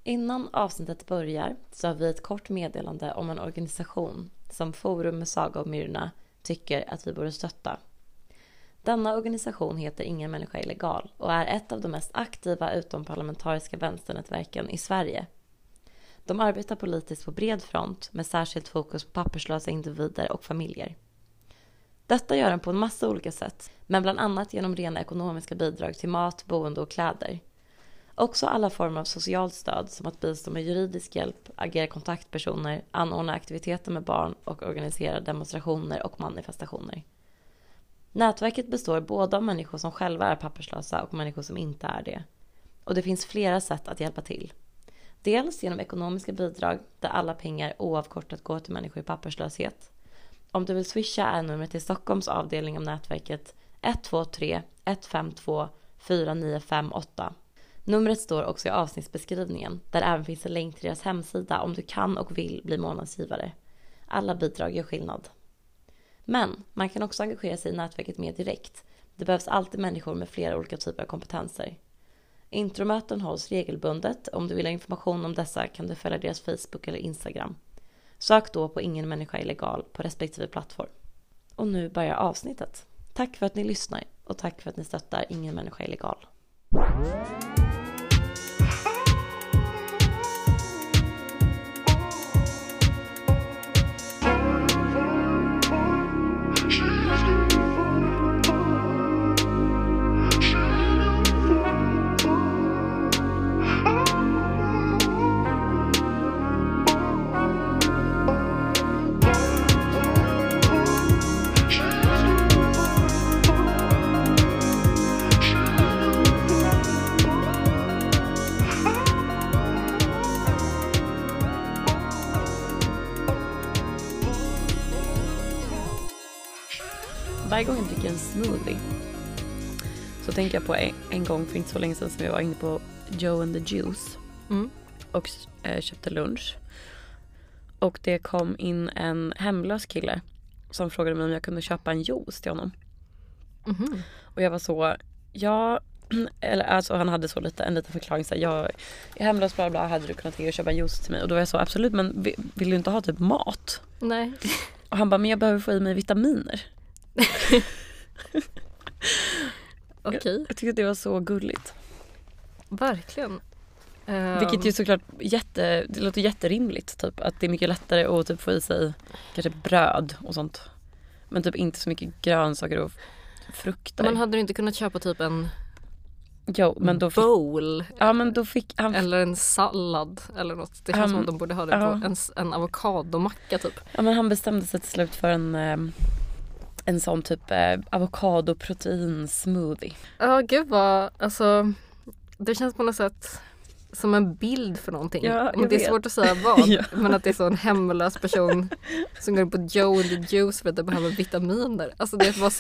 Innan avsnittet börjar så har vi ett kort meddelande om en organisation som Forum med Saga och Myrna tycker att vi borde stötta. Denna organisation heter Ingen människa illegal och är ett av de mest aktiva utomparlamentariska vänsternätverken i Sverige. De arbetar politiskt på bred front med särskilt fokus på papperslösa individer och familjer. Detta gör de på en massa olika sätt, men bland annat genom rena ekonomiska bidrag till mat, boende och kläder. Också alla former av socialt stöd som att bistå med juridisk hjälp, agera kontaktpersoner, anordna aktiviteter med barn och organisera demonstrationer och manifestationer. Nätverket består både av människor som själva är papperslösa och människor som inte är det. Och det finns flera sätt att hjälpa till. Dels genom ekonomiska bidrag där alla pengar oavkortat går till människor i papperslöshet. Om du vill swisha är numret till Stockholms avdelning av nätverket 123 152 4958. Numret står också i avsnittsbeskrivningen där även finns en länk till deras hemsida om du kan och vill bli månadsgivare. Alla bidrag gör skillnad. Men man kan också engagera sig i nätverket mer direkt. Det behövs alltid människor med flera olika typer av kompetenser. Intromöten hålls regelbundet. Om du vill ha information om dessa kan du följa deras Facebook eller Instagram. Sök då på Ingen människa illegal på respektive plattform. Och nu börjar avsnittet. Tack för att ni lyssnar och tack för att ni stöttar Ingen människa illegal. Varje gång jag dricker en smoothie så tänker jag på en gång för inte så länge sedan som jag var inne på Joe and the Juice och köpte lunch. Och det kom in en hemlös kille som frågade mig om jag kunde köpa en juice till honom. Mm-hmm. Och jag var så, ja, eller alltså han hade så en liten förklaring så här, jag är hemlös bla bla, hade du kunnat tänka dig att köpa en juice till mig? Och då var jag så, absolut, men vill du inte ha typ mat? Nej. Och han bara, men jag behöver få i mig vitaminer. Okej. Jag tycker att det var så gulligt. Verkligen. Vilket ju såklart det låter jätterimligt typ, att det är mycket lättare att typ få i sig kanske bröd och sånt. Men typ inte så mycket grönsaker och frukter. Man hade inte kunnat köpa typ en men då bowl. Ja, men då fick han eller en sallad eller något. Det känns som att de borde ha det på en avokadomacka typ. Ja, men han bestämde sig till slut för en sån typ avokadoprotein smoothie. Ja, gud vad, alltså det känns på något sätt som en bild för någonting. Ja, det är svårt att säga vad, ja. Men att det är så en hemlös person som går på Joe and the Juice för att det behöver vitaminer. Alltså det var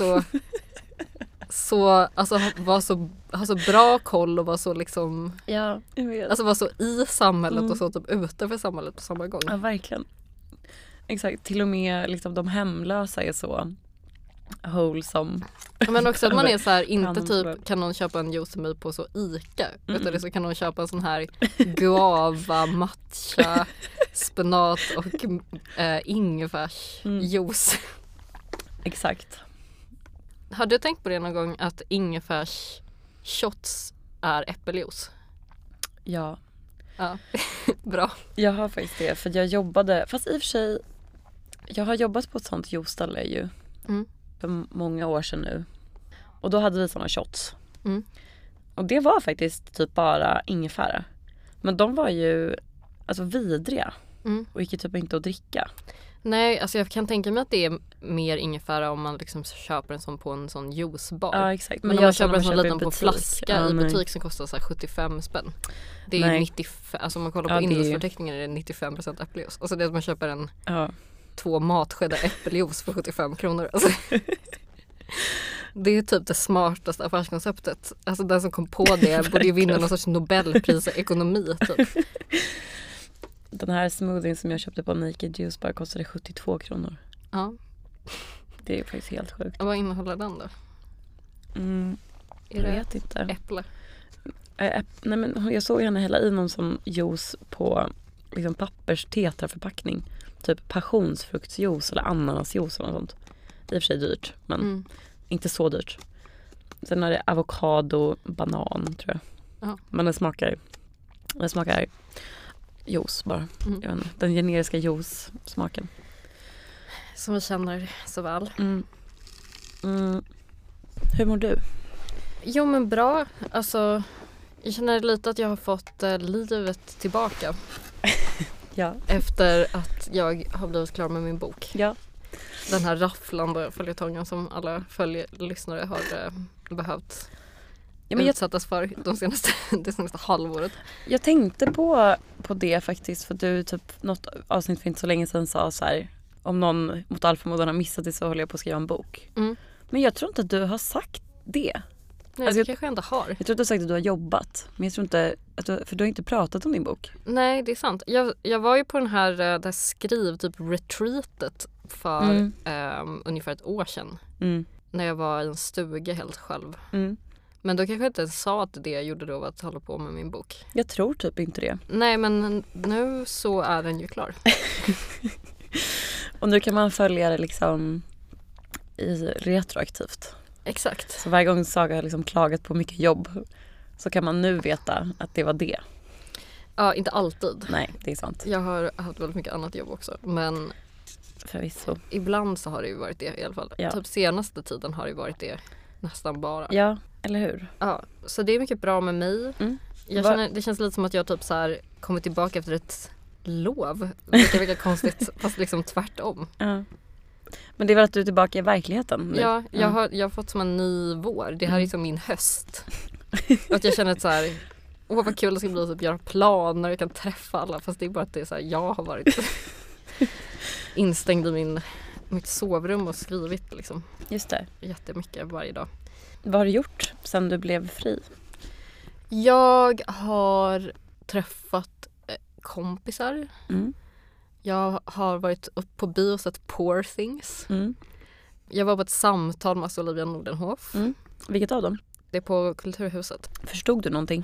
ha så bra koll och var så liksom, ja, jag vet. Alltså var så i samhället och så typ utanför samhället på samma gång. Ja, verkligen. Exakt, till och med liksom de hemlösa är så wholesome. Men också att man är så här, inte typ kan någon köpa en juice till mig på så Ica, utan det så kan någon köpa en sån här guava, matcha, spenat och ingefärs juice. Exakt. Har du tänkt på det någon gång att ingefärs shots är äppeljuice? Ja. Ja, bra. Jag har faktiskt det, för jag jobbade, fast i och för sig jag har jobbat på ett sånt juiceställe ju för många år sedan nu. Och då hade vi såna shots. Och det var faktiskt typ bara ingefära. Men de var ju alltså vidriga och gick ju typ inte att dricka. Nej, alltså jag kan tänka mig att det är mer ingefära om man liksom köper en sån på en sån juicebar. Ja, exakt. Men om man köper en sån liten på flaska i butik som kostar så här 75 spänn. Det är 95, alltså om man kollar på innehållsförteckningen är det 95% äppeljuice. Och så det att man köper 2 matskedar äppeljuice för 75 kronor. Alltså, det är typ det smartaste affärskonceptet. Alltså den som kom på det borde ju vinna någon sorts Nobelpris i ekonomi typ. Den här smoothien som jag köpte på Naked Juice bara kostade 72 kronor. Ja. Det är faktiskt helt sjukt. Och vad innehåller den då? Jag vet inte. Äpple? Nej, men jag såg henne hälla i någon som juice på liksom papperstetraförpackning. Typ passionsfruktsjuice eller ananasjuice eller något sånt. I och för sig dyrt, men inte så dyrt. Sen är det avokado, banan tror jag. Ja. Men det smakar juice bara. Jag vet inte, den generiska juice-smaken. Som vi känner så väl. Hur mår du? Jo men bra. Alltså, jag känner lite att jag har fått livet tillbaka. Ja. Efter att jag har blivit klar med min bok. Ja. Den här rafflande följetongen som alla lyssnare har behövt utsättas för det senaste halvåret. Jag tänkte på det faktiskt, för du typ något avsnitt för inte så länge sedan sa så här: om någon mot all förmodan har missat det så håller jag på att skriva en bok. Men jag tror inte att du har sagt det. Nej, alltså, det kanske jag inte har. Jag tror att du har sagt att du har jobbat, men jag tror inte att för du har inte pratat om din bok. Nej, det är sant. Jag var ju på det här skriv typ retreatet för ungefär ett år sedan. När jag var i en stuga helt själv. Men då kanske jag inte sa att det jag gjorde då var att hålla på med min bok. Jag tror typ inte det. Nej, men nu så är den ju klar. Och nu kan man följa det liksom i retroaktivt. Exakt. Så varje gång Saga har liksom klagat på mycket jobb så kan man nu veta att det var det. Ja, inte alltid. Nej, det är sant. Jag har haft väldigt mycket annat jobb också. Men förvisso. Ibland så har det ju varit det i alla fall. Ja. Typ senaste tiden har det varit det nästan bara. Ja, eller hur? Ja, så det är mycket bra med mig. Det känns lite som att jag typ så här kommit tillbaka efter ett lov. Vilket är konstigt, fast liksom tvärtom. Ja. Men det är väl att du är tillbaka i verkligheten nu? Ja, jag har fått som en ny vår. Det här är som min höst. Och att jag känner att så här, vad kul det ska bli att göra planer, jag kan träffa alla. Fast det är bara att det är så här, jag har varit instängd i mitt sovrum och skrivit liksom. Just det. Jättemycket varje dag. Vad har du gjort sedan du blev fri? Jag har träffat kompisar. Jag har varit upp på bio och sett Poor Things. Jag var på ett samtal med Olivia Nordenhof. Vilket av dem? Det är på Kulturhuset. Förstod du någonting?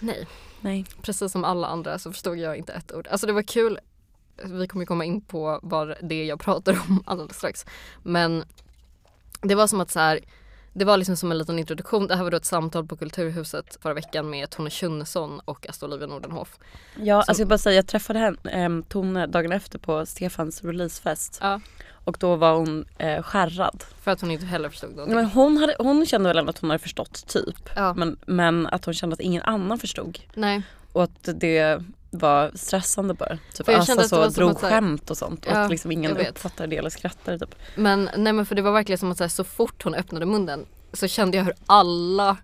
Nej. Precis som alla andra så förstod jag inte ett ord. Alltså det var kul. Vi kommer komma in på vad det är jag pratar om alldeles strax. Men det var som att så här, det var liksom som en liten introduktion. Det här var då ett samtal på Kulturhuset förra veckan med Tone Schunnesson och Olivia Nordenhof. Ja, alltså jag bara säga, jag träffade Tone dagen efter på Stefans releasefest. Ja. Och då var hon skärrad. För att hon inte heller förstod någonting. Men hon kände väl ändå att hon hade förstått typ. Ja. Men att hon kände att ingen annan förstod. Nej. Och att det var stressande bara. Typ Assa så drog skämt och sånt. Och att liksom ingen uppfattade det eller skrattade typ. Men för det var verkligen som att så fort hon öppnade munnen så kände jag hur alla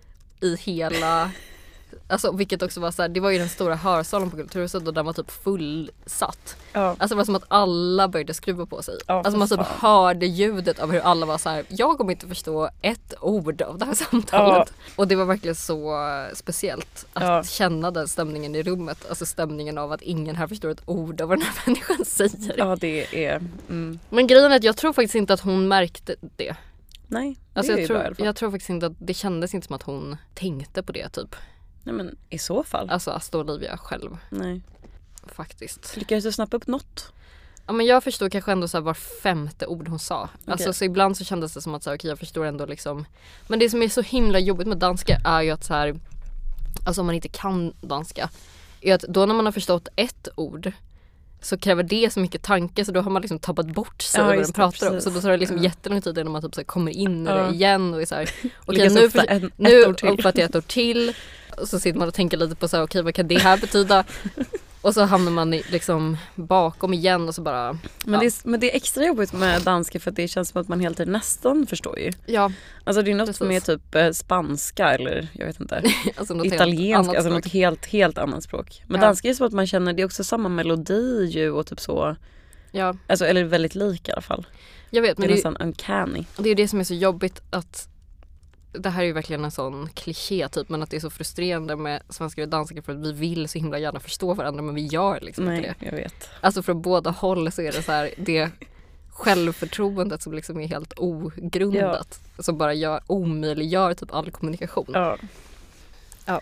i hela... Alltså, vilket också var så här, det var ju den stora hörsalen på Kulturhuset och den var typ fullsatt. Ja. Alltså det var som att alla började skruva på sig. Ja, alltså man typ hörde ljudet av hur alla var så här: jag kommer inte förstå ett ord av det här samtalet. Ja. Och det var verkligen så speciellt att känna den stämningen i rummet. Alltså stämningen av att ingen här förstår ett ord av vad den här människan säger. Ja, det är... Men grejen är att jag tror faktiskt inte att hon märkte det. Nej, det alltså, är jag tror faktiskt inte att det kändes inte som att hon tänkte på det typ. Nej, men i så fall. Alltså Asta Olivia själv. Nej. Faktiskt. Lyckades du snappa upp något? Ja, men jag förstod kanske ändå så här var femte ord hon sa. Okay. Alltså så ibland så kändes det som att så här, okej, jag förstår ändå liksom. Men det som är så himla jobbigt med danska är ju att så här, alltså om man inte kan danska, är att då när man har förstått ett ord så kräver det så mycket tanke så då har man liksom tappat bort sig vad den pratar om. Så då tar det liksom jättelång tid innan man typ så här kommer in i det igen och är så här, okej, nu uppfattar jag ett ord till. Och så sitter man och tänker lite på så här, okej, vad kan det här betyda? Och så hamnar man liksom bakom igen och så bara... Men det är extra jobbigt med danska för att det känns som att man hela tiden nästan förstår ju. Ja. Alltså det är något med typ spanska eller jag vet inte. Alltså något italienska, alltså något helt annat språk. Men danska är så att man känner, det är också samma melodi ju och typ så. Ja. Alltså, eller väldigt lika i alla fall. Jag vet, men det är nästan uncanny. Det är det som är så jobbigt att det här är ju verkligen en sån kliché typ, men att det är så frustrerande med svenskar och danskar för att vi vill så himla gärna förstå varandra men vi gör liksom inte det. Jag vet. Alltså från båda håll så är det så här, det självförtroendet som liksom är helt ogrundat. Som bara omöjliggör typ all kommunikation. Ja.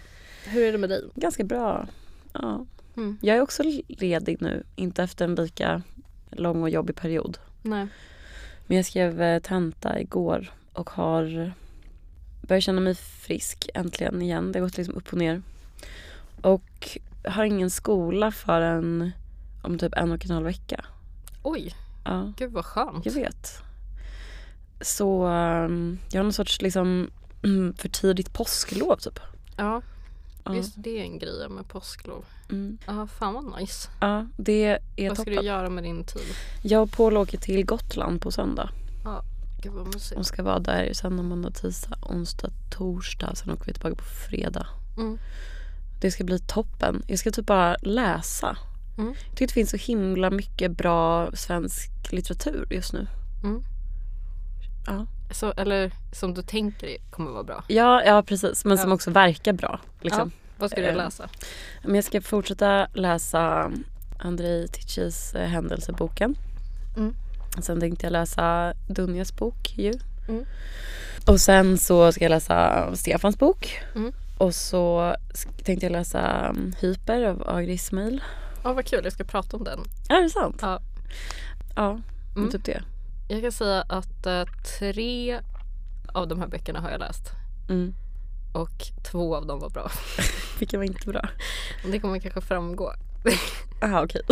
Hur är det med dig? Ganska bra. Ja. Jag är också ledig nu. Inte efter en lika lång och jobbig period. Nej. Men jag skrev tenta igår och har börjat känna mig frisk äntligen igen. Det har gått liksom upp och ner. Och har ingen skola förrän om typ 1,5 vecka. Oj, ja. Gud vad skönt. Jag vet. Så jag har någon sorts liksom för tidigt påsklov typ. Ja, visst det är en grej med påsklov. Ja, fan vad nice. Ja, det är vad ska toppen. du göra med din tid? Jag och Paul åker till Gotland på söndag. Ja, gud vad mysigt. Och ska vara där sen måndag, tisdag, onsdag, torsdag. Sen åker vi tillbaka på fredag. Det ska bli toppen. Jag ska typ bara läsa. Jag tycker det finns så himla mycket bra svensk litteratur just nu. Ja. Så, eller som du tänker kommer vara bra. Ja precis. Men som också verkar bra. Liksom. Ja. Vad ska du läsa? Men jag ska fortsätta läsa Andrei Tichys Händelseboken. Sen tänkte jag läsa Dunjas bok ju. Och sen så ska jag läsa Stefans bok. Och så tänkte jag läsa Hyper av Agri Ismail. Ja, vad kul. Jag ska prata om den. Är det sant? Ja. Ja, typ det. Jag kan säga att 3 av de här böckerna har jag läst. Och 2 av dem var bra. Vilka var inte bra? Det kommer kanske framgå. Aha, okej.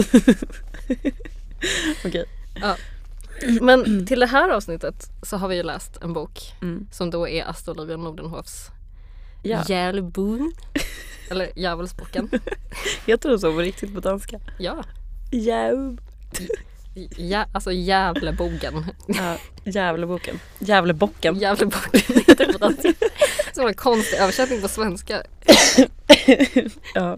Okej. Ja. Men till det här avsnittet så har vi ju läst en bok som då är Asta Olivia Nordenhofs Djävulsboken. Eller Djävulsboken. Heter det så på riktigt på danska? Ja. Alltså Djävleboken. Ja, Djävleboken. Djävlebocken heter det på danska. Så en konstig översättning på svenska. Ja.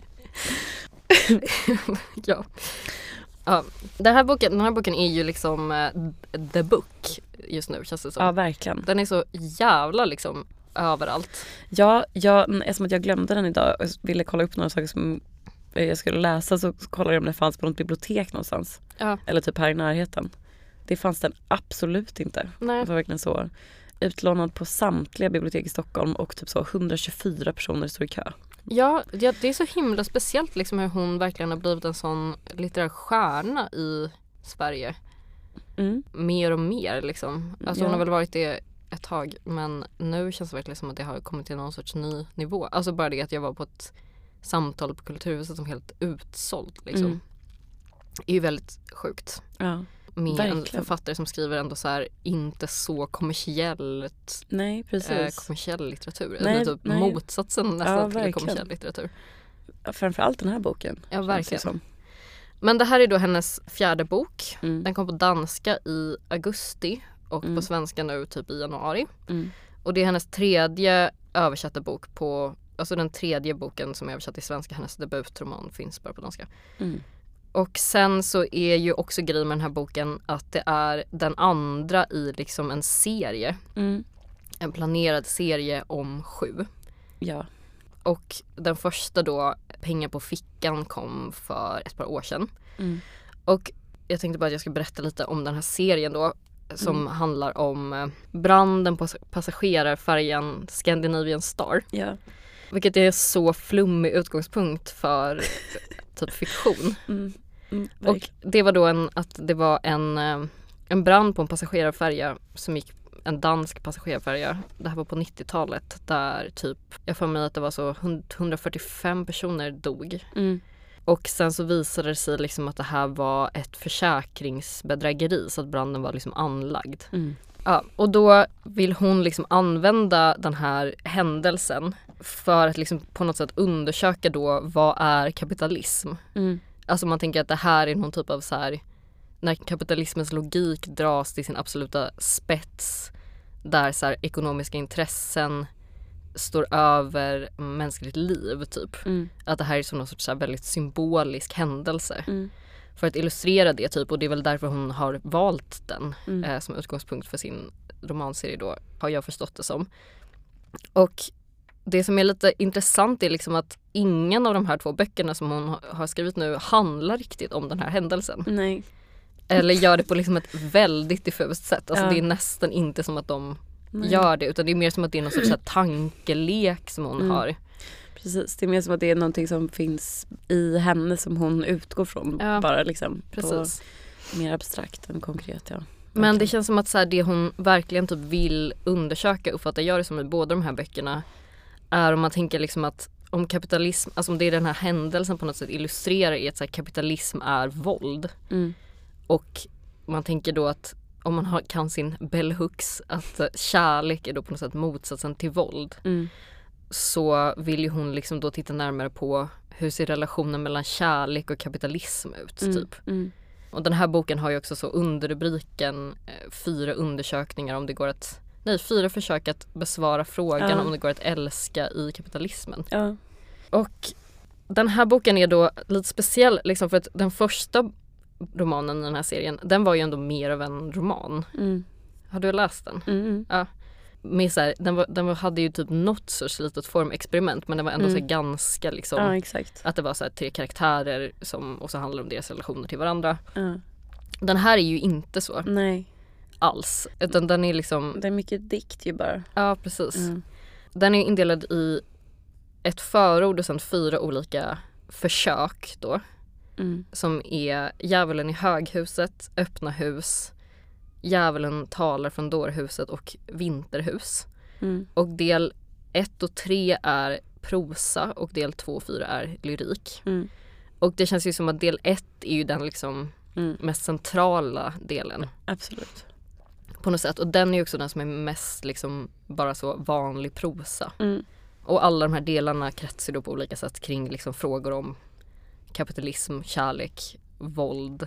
Ja. Ja, den här boken är ju liksom the book just nu, känns det som. Ja, verkligen. Den är så jävla liksom överallt. Ja, eftersom att jag glömde den idag och ville kolla upp några saker som jag skulle läsa, så kollade jag om det fanns på något bibliotek någonstans. Ja. Eller typ här i närheten. Det fanns den absolut inte. Nej. Det var verkligen så utlånad på samtliga bibliotek i Stockholm och typ så 124 personer står i kö. Ja, det är så himla speciellt liksom hur hon verkligen har blivit en sån litterär stjärna i Sverige. Mer och mer liksom. Alltså hon har väl varit det ett tag, men nu känns det verkligen som att det har kommit till någon sorts ny nivå. Alltså bara det att jag var på ett samtal på Kulturhuset som helt utsålt liksom. Det är ju väldigt sjukt. Ja. Med en författare som skriver ändå så här inte så kommersiellt. Nej, precis. Kommersiell litteratur. Nej, typ motsatsen nästan till kommersiell litteratur. Ja, framförallt den här boken. Ja, verkligen. Men det här är då hennes 4:e bok. Den kom på danska i augusti och på svenska nu typ i januari. Och det är hennes 3:e översatta bok på, alltså den 3:e boken som är översatt till svenska. Hennes debutroman finns bara på danska. Och sen så är ju också grejen med den här boken att det är den andra i liksom en serie. En planerad serie om 7. Ja. Och den första då, Pengar på fickan, kom för ett par år sedan. Och jag tänkte bara att jag ska berätta lite om den här serien då. Som handlar om branden på passagerarfärjan Scandinavian Star. Ja. Vilket är så flummig utgångspunkt för typ fiktion. Och det var då en brand på en passagerarfärja som gick, en dansk passagerarfärja. Det här var på 90-talet där typ, jag får mig att det var så 145 personer dog. Och sen så visade det sig liksom att det här var ett försäkringsbedrägeri, så att branden var liksom anlagd. Ja, och då vill hon liksom använda den här händelsen för att liksom på något sätt undersöka då vad är kapitalism. Alltså man tänker att det här är någon typ av så här, när kapitalismens logik dras till sin absoluta spets, där så här ekonomiska intressen står över mänskligt liv typ. Att det här är som någon sorts så här väldigt symbolisk händelse. För att illustrera det typ, och det är väl därför hon har valt den som utgångspunkt för sin romanserie då, har jag förstått det som. Och det som är lite intressant är liksom att ingen av de här 2 böckerna som hon har skrivit nu handlar riktigt om den här händelsen. Nej. Eller gör det på liksom ett väldigt diffust sätt. Alltså det är nästan inte som att de gör det, utan det är mer som att det är någon sorts tankelek som hon har. Precis, det är mer som att det är någonting som finns i henne som hon utgår från. Bara liksom precis. Mer abstrakt än konkret, ja. Men det känns som att så här, det hon verkligen typ vill undersöka, uppfattar jag det som i båda de här böckerna, är om man tänker liksom att om kapitalism, alltså om det är den här händelsen på något sätt illustrerar i att så här, kapitalism är våld. Och man tänker då att om man kan sin bell hooks, att kärlek är då på något sätt motsatsen till våld. Så vill ju hon liksom då titta närmare på hur ser relationen mellan kärlek och kapitalism ut typ. Och den här boken har ju också så underrubriken 4 undersökningar om det går att 4 försök att besvara frågan om det går att älska i kapitalismen. Och den här boken är då lite speciell liksom, för att den första romanen i den här serien, den var ju ändå mer av en roman. Har du läst den? Ja. Med så här, den hade ju typ något sorts litet formexperiment, men det var ändå så ganska liksom, exakt. att det var så här 3 karaktärer som också handlar om deras relationer till varandra. Den här är ju inte så. Nej. Alls. Utan den är liksom... Det är mycket dikt ju bara. Ja, precis. Den är indelad i ett förord och sen 4 olika försök då. Som är Djävulen i höghuset, Öppna hus, Djävulen talar från dårhuset och Vinterhus. Och del 1 och 3 är prosa och del 2 och 4 är lyrik. Och det känns ju som att del 1 är ju den liksom mest centrala delen. Absolut. På något sätt. Och den är ju också den som är mest liksom bara så vanlig prosa. Och alla de här delarna kretsar då på olika sätt kring liksom frågor om kapitalism, kärlek, våld,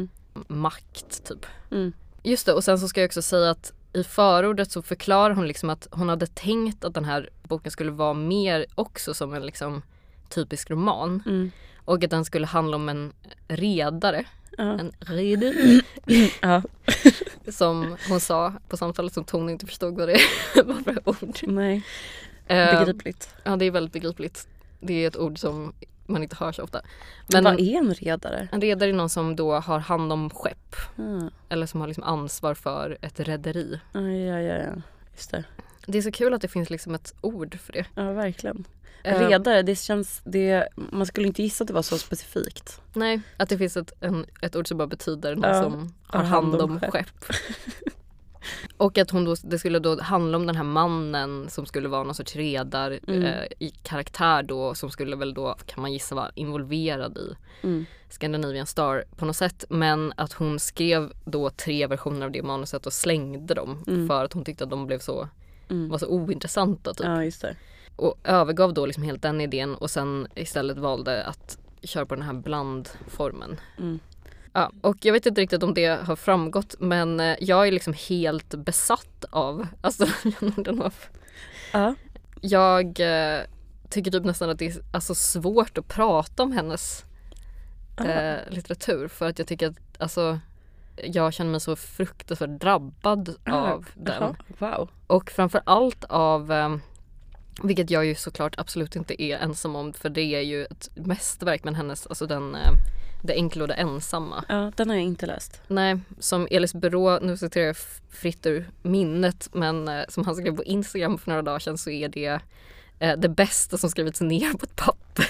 makt typ. Just det, och sen så ska jag också säga att i förordet så förklarar hon liksom att hon hade tänkt att den här boken skulle vara mer också som en liksom typisk roman. Och att den skulle handla om en redare. En redare. Som hon sa på samtalet som Tony inte förstod vad det var för ord. Nej, begripligt. Ja, det är väldigt begripligt. Det är ett ord som man inte hör så ofta. Men vad är en redare? En redare är någon som då har hand om skepp. Eller som har liksom ansvar för ett rederi. Ja. Just det. Det är så kul att det finns liksom ett ord för det. Ja, verkligen. Redare, det känns... man skulle inte gissa att det var så specifikt. Nej, att det finns ett ord som bara betyder någon som har hand om skepp. Och att det skulle då handla om den här mannen som skulle vara någon sorts redare i karaktär då, som skulle väl då, kan man gissa, vara involverad i Scandinavian Star på något sätt. Men att hon skrev då 3 versioner av det manuset och slängde dem för att hon tyckte att de blev var så ointressanta typ. Ja, just det. Och övergav då liksom helt den idén och sen istället valde att köra på den här blandformen. Ja, och jag vet inte riktigt om det har framgått, men jag är liksom helt besatt av Jag tycker typ nästan att det är alltså svårt att prata om hennes litteratur, för att jag tycker att alltså, jag känner mig så fruktansvärt drabbad av den. Wow. Och framförallt av vilket jag ju såklart absolut inte är ensam om, för det är ju ett mästerverk med hennes, alltså den Det enkla och det ensamma. Ja, den har jag inte läst. Nej, som Elis Byrå, nu citerar jag fritt ur minnet, men som han skrev på Instagram för några dagar sedan, så är det bästa som skrivits ner på ett papper.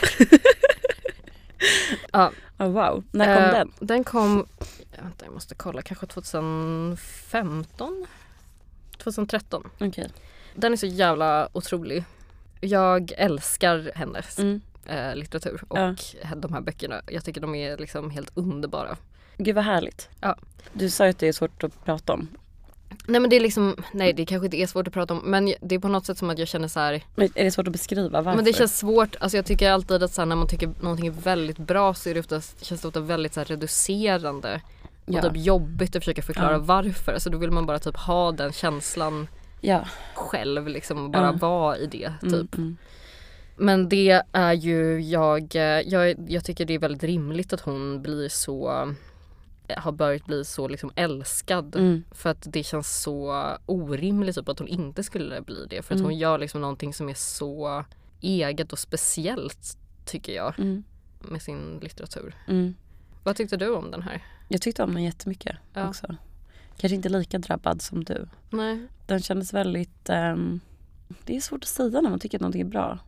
Ja. Oh, wow. När kom den? Den kom, jag måste kolla, kanske 2015? 2013. Okay. Den är så jävla otrolig. Jag älskar hennes litteratur och de här böckerna. Jag tycker de är liksom helt underbara. Gud vad härligt. Ja. Du sa att det är svårt att prata om. Nej, men det är liksom, nej, det kanske inte är svårt att prata om, men det är på något sätt som att jag känner så här. Men är det svårt att beskriva varför? Men det känns svårt, alltså jag tycker alltid att så här, när man tycker någonting är väldigt bra, så är det känns det ofta väldigt så här reducerande och typ jobbigt att försöka förklara varför. Alltså då vill man bara typ ha den känslan själv liksom, och bara vara i det typ. Men det är ju jag tycker det är väldigt rimligt att hon har börjat bli så liksom älskad, för att det känns så orimligt typ att hon inte skulle bli det, för att hon gör liksom någonting som är så eget och speciellt, tycker jag, med sin litteratur. Vad tyckte du om den här? Jag tyckte om den jättemycket också. Kanske inte lika drabbad som du. Nej. Den kändes väldigt det är svårt att säga när man tycker att någonting är bra.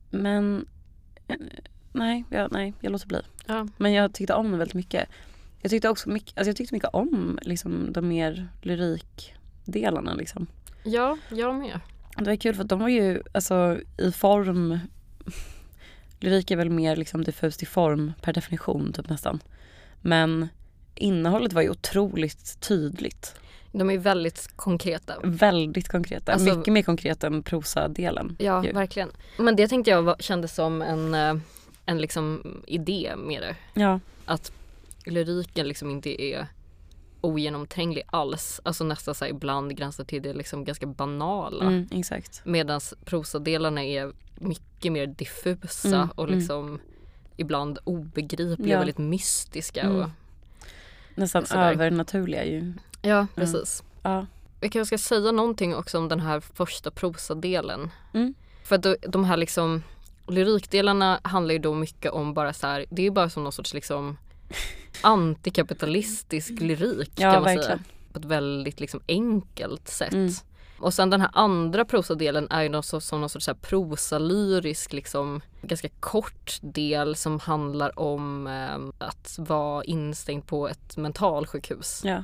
Men nej, jag låter bli. Ja. Men jag tyckte om den väldigt mycket. Jag tyckte också mycket om liksom, de mer lyrikdelarna. Liksom. Ja, jag med. Det var kul för att de var ju alltså, i form... Lyrik är väl mer liksom, diffust i form per definition typ nästan. Men innehållet var ju otroligt tydligt. De är väldigt konkreta. Väldigt konkreta. Alltså, mycket mer konkreta än prosadelen. Ja, verkligen. Men det tänkte jag kändes som en liksom idé med det. Ja. Att lyriken liksom inte är ogenomtränglig alls. Alltså nästan så här, ibland gränsar till det liksom ganska banala. Exakt. Medan prosadelarna är mycket mer diffusa och liksom ibland obegripliga och väldigt mystiska. Och nästan övernaturliga ju. Ja, precis. Ja. Jag kanske ska säga någonting också om den här första prosadelen. För att de här liksom lyrikdelarna handlar ju då mycket om bara så här, det är bara som någon sorts liksom antikapitalistisk lyrik kan man säga. På ett väldigt liksom enkelt sätt. Och sen den här andra prosadelen är ju som någon sorts så här prosalyrisk liksom ganska kort del som handlar om att vara instängd på ett mentalsjukhus. Ja.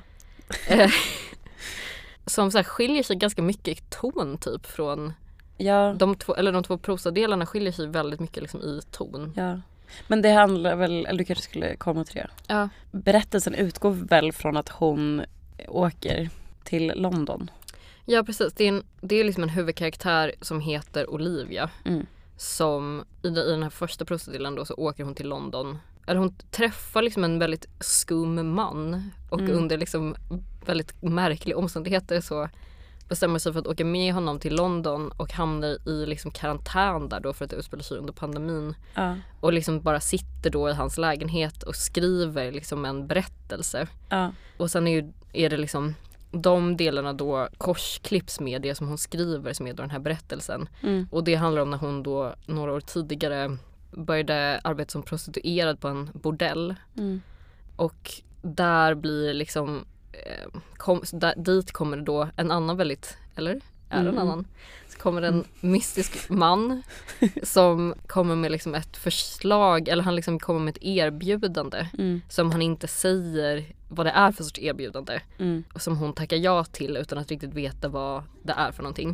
Som så här skiljer sig ganska mycket i ton typ från de två prosadelarna skiljer sig väldigt mycket liksom i ton. Ja. Men det handlar väl, eller du kanske skulle komma till det. Ja. Berättelsen utgår väl från att hon åker till London. Ja, precis. Det är liksom en huvudkaraktär som heter Olivia. Som i den här första prosadelen då så åker hon till London. Eller hon träffar liksom en väldigt skum man. Och under liksom väldigt märkliga omständigheter så bestämmer sig för att åka med honom till London och hamnar i liksom karantän där då för att det utspelar sig under pandemin. Och liksom bara sitter då i hans lägenhet och skriver liksom en berättelse. Och sen är det liksom de delarna då korsklipps med det som hon skriver som är då den här berättelsen. Och det handlar om när hon då några år tidigare började arbeta som prostituerad på en bordell. Och där blir liksom dit kommer det då en annan väldigt, eller är det en annan? Så kommer en mystisk man som kommer med liksom ett förslag, eller han liksom kommer med ett erbjudande som han inte säger vad det är för sorts erbjudande och som hon tackar ja till utan att riktigt veta vad det är för någonting.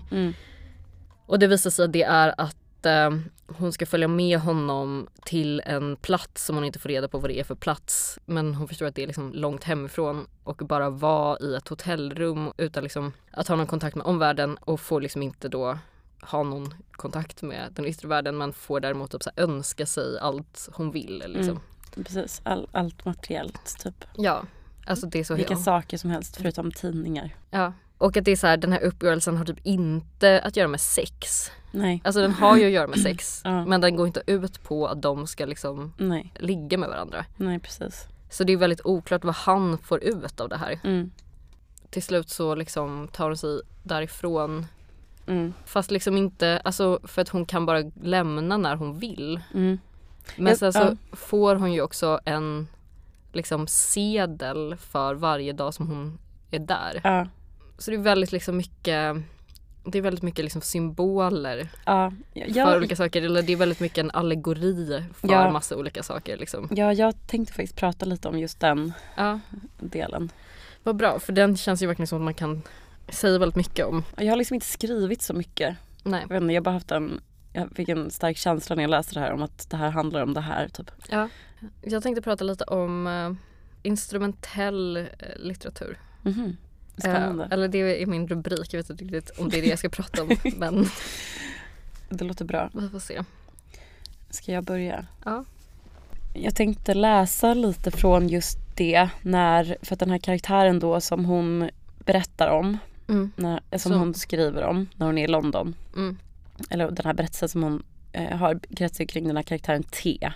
Och det visar sig att det är att hon ska följa med honom till en plats som hon inte får reda på vad det är för plats. Men hon förstår att det är liksom långt hemifrån och bara vara i ett hotellrum utan liksom att ha någon kontakt med omvärlden och får liksom inte då ha någon kontakt med den yttre världen men får däremot typ så här önska sig allt hon vill. Liksom. Precis, allt materiellt typ. Ja, alltså det är så. Vilka saker som helst förutom tidningar. Ja. Och att det är så här, den här uppgörelsen har typ inte att göra med sex. Nej. Alltså den har ju att göra med sex. Men den går inte ut på att de ska liksom ligga med varandra. Nej, precis. Så det är väldigt oklart vad han får ut av det här. Till slut så liksom tar hon sig därifrån. Fast liksom inte, alltså för att hon kan bara lämna när hon vill. Men sen så får hon ju också en liksom sedel för varje dag som hon är där. Så det är väldigt liksom mycket, det är väldigt mycket liksom symboler för olika saker. Eller det är väldigt mycket en allegori för massa olika saker. Liksom. Ja, jag tänkte faktiskt prata lite om just den delen. Vad bra, för den känns ju verkligen som att man kan säga väldigt mycket om. Jag har liksom inte skrivit så mycket. Nej. Jag har bara haft jag fick en stark känsla när jag läste det här om att det här handlar om det här typ. Ja, jag tänkte prata lite om instrumentell litteratur. Spännande. Eller det är min rubrik, jag vet inte riktigt om det är det jag ska prata om. Men det låter bra. Vi får se. Ska jag börja? Ja. Jag tänkte läsa lite från just det för att den här karaktären då som hon berättar om som hon skriver om när hon är i London. Eller den här berättelsen som hon har kretsar kring den här karaktären T.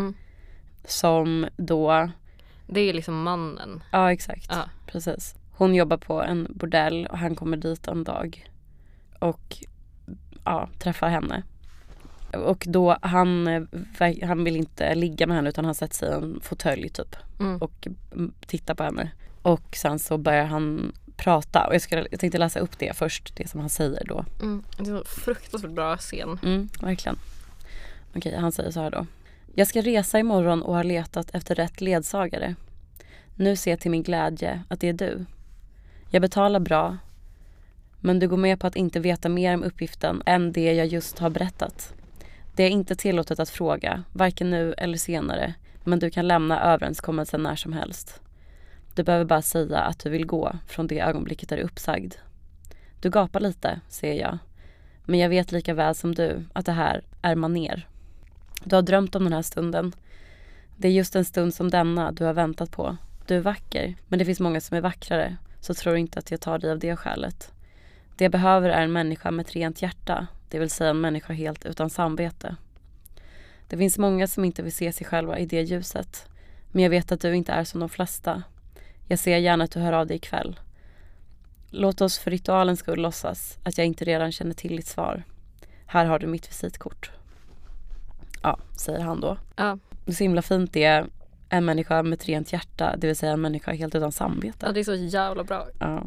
Som då det är liksom mannen. Ja, exakt. Precis. Hon jobbar på en bordell och han kommer dit en dag och träffar henne. Och då han vill inte ligga med henne utan han sätter sig i en fåtölj typ och tittar på henne. Och sen så börjar han prata och jag tänkte läsa upp det först, det som han säger då. Det är en fruktansvärt bra scen. Verkligen. Okej, han säger så här då. Jag ska resa imorgon och har letat efter rätt ledsagare. Nu ser jag till min glädje att det är du. Jag betalar bra, men du går med på att inte veta mer om uppgiften än det jag just har berättat. Det är inte tillåtet att fråga, varken nu eller senare, men du kan lämna överenskommelsen när som helst. Du behöver bara säga att du vill gå från det ögonblicket där du är uppsagd. Du gapar lite, ser jag. Men jag vet lika väl som du att det här är maner. Du har drömt om den här stunden. Det är just en stund som denna du har väntat på. Du är vacker, men det finns många som är vackrare, så tror inte att jag tar dig av det skälet. Det jag behöver är en människa med ett rent hjärta, det vill säga en människa helt utan samvete. Det finns många som inte vill se sig själva i det ljuset, men jag vet att du inte är som de flesta. Jag ser gärna att du hör av dig ikväll. Låt oss för ritualens skull låtsas att jag inte redan känner till ditt svar. Här har du mitt visitkort. Ja, säger han då. Ja. Det är så himla fint, det är en människa med ett rent hjärta, det vill säga en människa helt utan samvete. Ja, det är så jävla bra. Ja.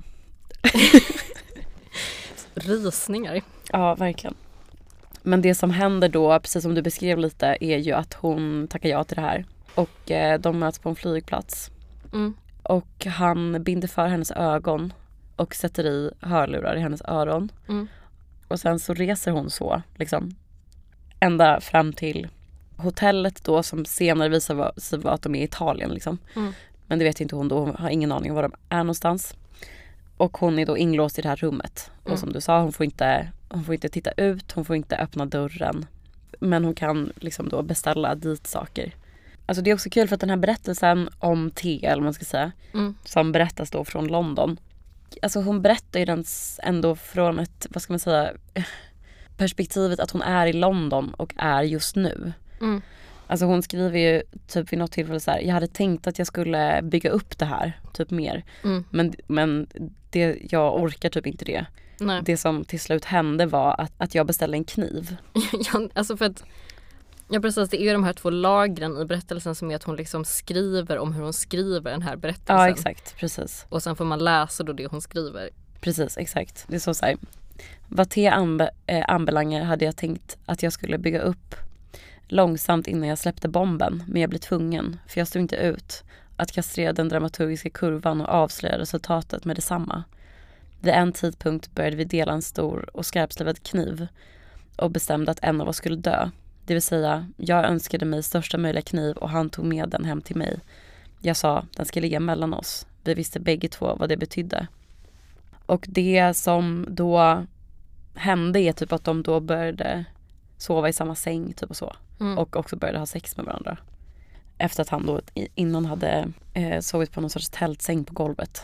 Rysningar. Ja, verkligen. Men det som händer då, precis som du beskrev lite, är ju att hon tackar ja till det här. Och de möts på en flygplats. Och han binder för hennes ögon och sätter i hörlurar i hennes öron. Och sen så reser hon så, liksom, ända fram till hotellet då, som senare visar sig att de är i Italien liksom. Men det vet inte hon då, hon har ingen aning om var de är någonstans. Och hon är då inlåst i det här rummet. Och som du sa, hon får inte titta ut, hon får inte öppna dörren. Men hon kan liksom då beställa dit saker. Alltså det är också kul för att den här berättelsen om T, eller man ska säga, som berättas då från London. Alltså hon berättar ju den ändå från ett, vad ska man säga, perspektivet att hon är i London och är just nu. Alltså hon skriver ju typ vid något tillfälle så här: jag hade tänkt att jag skulle bygga upp det här typ mer. Men det, jag orkar typ inte det. Nej. Det som till slut hände var att jag beställde en kniv. Ja, alltså för att precis, det är de här två lagren i berättelsen som är att hon liksom skriver om hur hon skriver den här berättelsen. Ja, exakt, precis. Och sen får man läsa då det hon skriver. Precis, exakt. Det är så här. Vad T anbelangar hade jag tänkt att jag skulle bygga upp långsamt innan jag släppte bomben, men jag blev tvungen, för jag stod inte ut, att kastrera den dramaturgiska kurvan och avslöja resultatet med detsamma. Vid en tidpunkt började vi dela en stor och skarpslivad kniv och bestämde att en av oss skulle dö. Det vill säga, jag önskade mig största möjliga kniv och han tog med den hem till mig. Jag sa, den ska ligga mellan oss. Vi visste bägge två vad det betydde. Och det som då hände är typ att de då började sova i samma säng typ och så. Och också började ha sex med varandra. Efter att han då innan hade sovit på någon sorts tältsäng på golvet.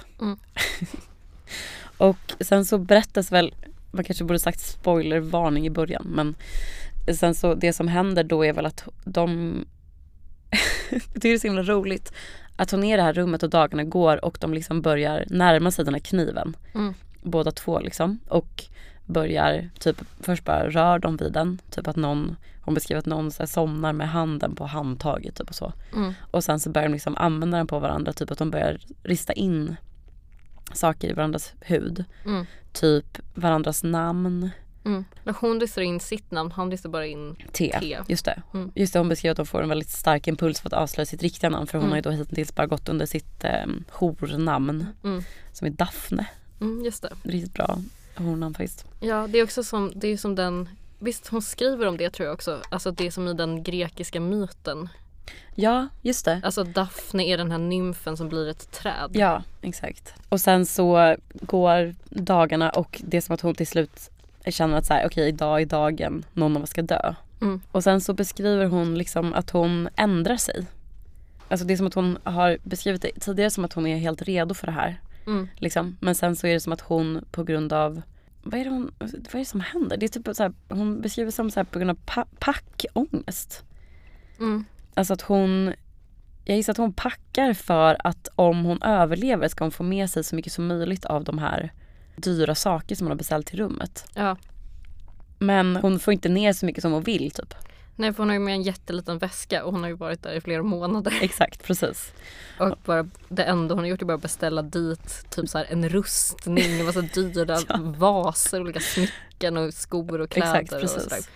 Och sen så berättas väl, man kanske borde sagt spoilervarning i början, men sen så det som händer då är väl att de det är så himla roligt att hon är i det här rummet och dagarna går och de liksom börjar närma sig den här kniven. Båda två liksom, och börjar typ först bara rör dem vid den, typ att hon beskriver att någon så här somnar med handen på handtaget typ och så. Och sen så börjar de liksom använda den på varandra, typ att de börjar rista in saker i varandras hud. Typ varandras namn. Hon listar in sitt namn, han listar bara in T. Just det. Just det, hon beskriver att hon får en väldigt stark impuls för att avslöja sitt riktiga namn, för hon har ju då hittills bara gått under sitt hornamn som är Daphne. Just det. Riktigt bra hornamn faktiskt. Ja, det är också som den, visst hon skriver om det tror jag också, alltså det är som i den grekiska myten. Ja, just det. Alltså Daphne är den här nymfen som blir ett träd. Ja, exakt. Och sen så går dagarna och det är som att hon till slut känner att så här, okej, idag är dagen någon av oss ska dö. Och sen så beskriver hon liksom att hon ändrar sig. Alltså det är som att hon har beskrivit det tidigare som att hon är helt redo för det här. Liksom. Men sen så är det som att hon på grund av vad är det som händer? Det är typ så här, hon beskriver som så här på grund av packångest. Alltså att jag gissar att hon packar för att om hon överlever ska hon få med sig så mycket som möjligt av de här dyra saker som hon har beställt till rummet. Ja. Men hon får inte ner så mycket som hon vill typ. Nej, för hon har ju med en jätteliten väska och hon har ju varit där i flera månader. Exakt, precis. Och bara det enda hon har gjort är bara beställa dit typ så här en rustning, en massa dyra vaser, olika smycken och skor och kläder. Exakt, precis. Och sådär.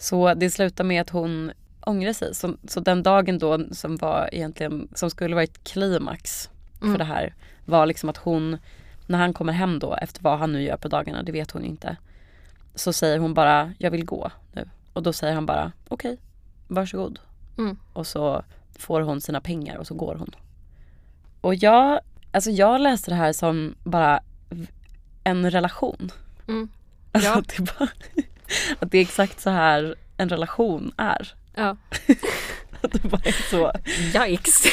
Så det slutar med att hon ångrar sig. Så den dagen då som var egentligen, som skulle vara ett klimax för det här, var liksom att hon, när han kommer hem då, efter vad han nu gör på dagarna, det vet hon inte, så säger hon bara, jag vill gå nu. Och då säger han bara, okej, varsågod. Och så får hon sina pengar och så går hon. Och jag läste det här som bara en relation. Alltså Ja. att det är exakt så här en relation är. Ja. Att det bara är så. Yikes.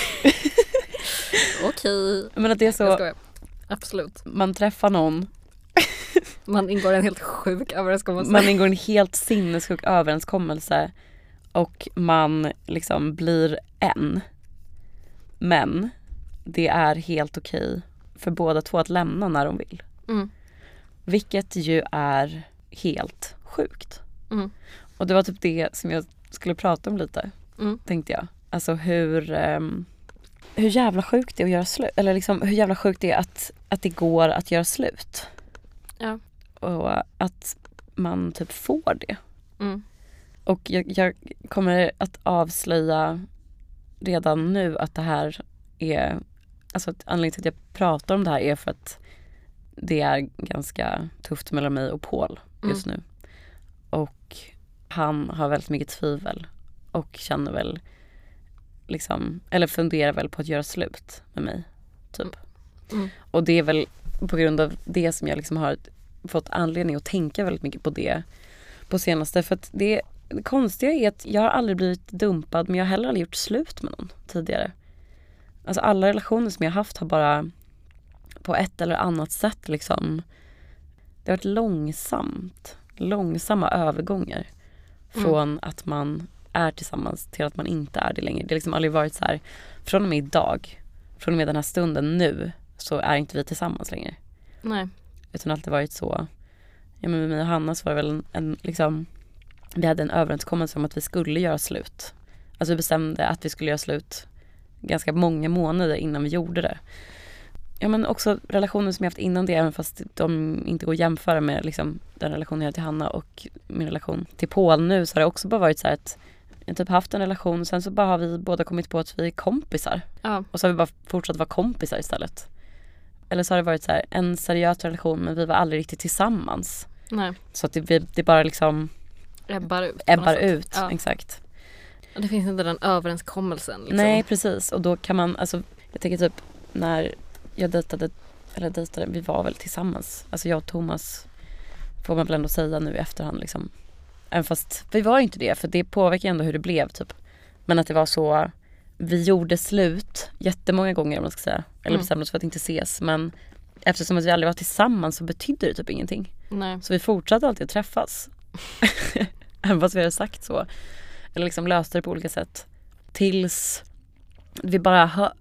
Okej. Men att det är så. Jag skojar. Absolut. Man träffar någon. Man ingår en helt sjuk överenskommelse. Man ingår en helt sinnessjuk överenskommelse. Och man liksom blir en. Men det är helt okej för båda två att lämna när de vill. Vilket ju är helt sjukt. Och det var typ det som jag skulle prata om lite, tänkte jag. Alltså hur jävla sjukt det är att göra slut. Eller liksom hur jävla sjukt det är att det går att göra slut. Ja. Och att man typ får det. Och jag kommer att avslöja redan nu att det här är, alltså att anledningen till att jag pratar om det här är för att det är ganska tufft mellan mig och Paul just nu. Och han har väldigt mycket tvivel och känner väl liksom, eller funderar väl på att göra slut med mig typ. Och det är väl på grund av det som jag liksom har fått anledning att tänka väldigt mycket på det på senaste. För att det konstiga är att jag har aldrig blivit dumpad, men jag har heller aldrig gjort slut med någon tidigare. Alltså alla relationer som jag haft har bara på ett eller annat sätt liksom, det har varit långsamma övergångar från att man är tillsammans till att man inte är det längre. Det har liksom aldrig varit så här, från och med idag, från och med den här stunden nu, så är inte vi tillsammans längre. Nej. Utan alltid varit så, ja, men med mig och Hanna så var det väl en liksom, vi hade en överenskommelse om att vi skulle göra slut. Alltså vi bestämde att vi skulle göra slut ganska många månader innan vi gjorde det. Ja, men också relationer som jag haft innan det, även fast de inte går att jämföra med liksom den relationen jag har till Hanna och min relation till Paul nu, så har det också bara varit så här att jag typ haft en relation och sen så bara har vi båda kommit på att vi är kompisar. Ja. Och så har vi bara fortsatt vara kompisar istället. Eller så har det varit så här en seriös relation, men vi var aldrig riktigt tillsammans. Nej. Så att det bara liksom ebbar ut. Ja. Exakt. Och det finns inte den överenskommelsen liksom. Nej, precis. Och då kan man, alltså jag tänker typ när jag dejtade, vi var väl tillsammans. Alltså jag och Thomas, får man väl ändå säga nu i efterhand liksom. Även fast vi var inte det, för det påverkar ändå hur det blev typ. Men att det var så, vi gjorde slut jättemånga gånger om man ska säga. Eller bestämde oss för att inte ses. Men eftersom att vi aldrig var tillsammans så betydde det typ ingenting. Nej. Så vi fortsatte alltid att träffas. Även fast vi hade sagt så. Eller liksom löste det på olika sätt. Tills vi bara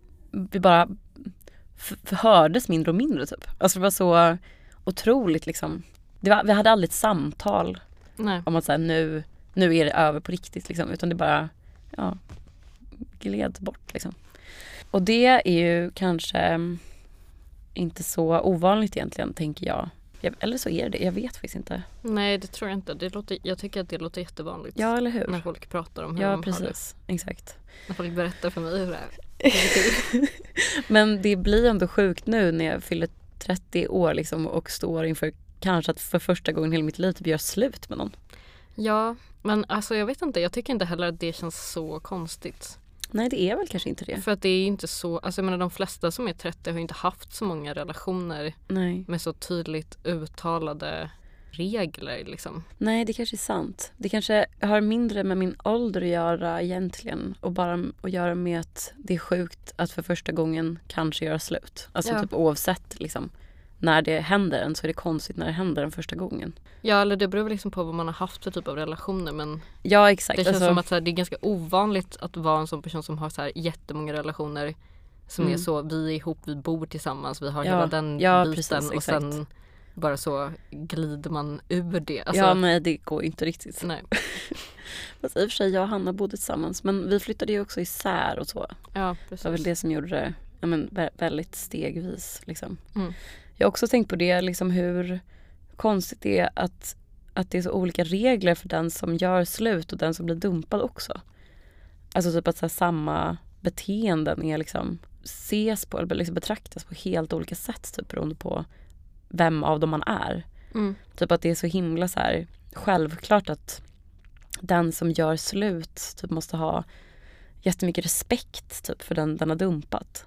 hördes mindre och mindre typ. Alltså det var så otroligt liksom. Vi hade aldrig ett samtal. Nej. Om att säga nu är det över på riktigt liksom. Utan det bara gled bort liksom. Och det är ju kanske inte så ovanligt egentligen, tänker jag. Eller så är det. Jag vet faktiskt inte. Nej, det tror jag inte. Jag tycker att det låter jättevanligt. Ja, eller hur? När folk pratar om hur ja, de precis. har det. Exakt. När folk berättar för mig hur det är. Men det blir ändå sjukt nu när jag fyller 30 år liksom, och står inför kanske att för första gången i hela mitt liv typ gör slut med någon. Ja, men alltså jag vet inte. Jag tycker inte heller att det känns så konstigt. Nej, det är väl kanske inte det. För att det är ju inte så, alltså jag menar de flesta som är 30 har ju inte haft så många relationer. Nej. Med så tydligt uttalade regler liksom. Nej, det kanske är sant. Det kanske har mindre med min ålder att göra egentligen. Och bara att göra med att det är sjukt att för första gången kanske göra slut. Alltså typ oavsett liksom. När det händer en så är det konstigt när det händer den första gången. Ja, eller det beror liksom på vad man har haft för typ av relationer. Men ja, exakt. Det känns som att så här, det är ganska ovanligt att vara en sån person som har så här jättemånga relationer. Som är så, vi är ihop, vi bor tillsammans, vi har hela den biten. Precis, och sen bara så glider man ur det. Alltså, ja, nej, det går inte riktigt. Nej. Fast i och för sig, jag och Hanna bodde tillsammans. Men vi flyttade ju också isär och så. Ja, precis. Det var väl det som gjorde det väldigt stegvis liksom. Jag har också tänkt på det, liksom hur konstigt det är att att det är så olika regler för den som gör slut och den som blir dumpad också. Alltså typ att så här, samma beteenden är liksom ses på eller liksom betraktas på helt olika sätt typ beroende på vem av dem man är. Typ att det är så himla så här självklart att den som gör slut typ måste ha jättemycket respekt typ för den har dumpat.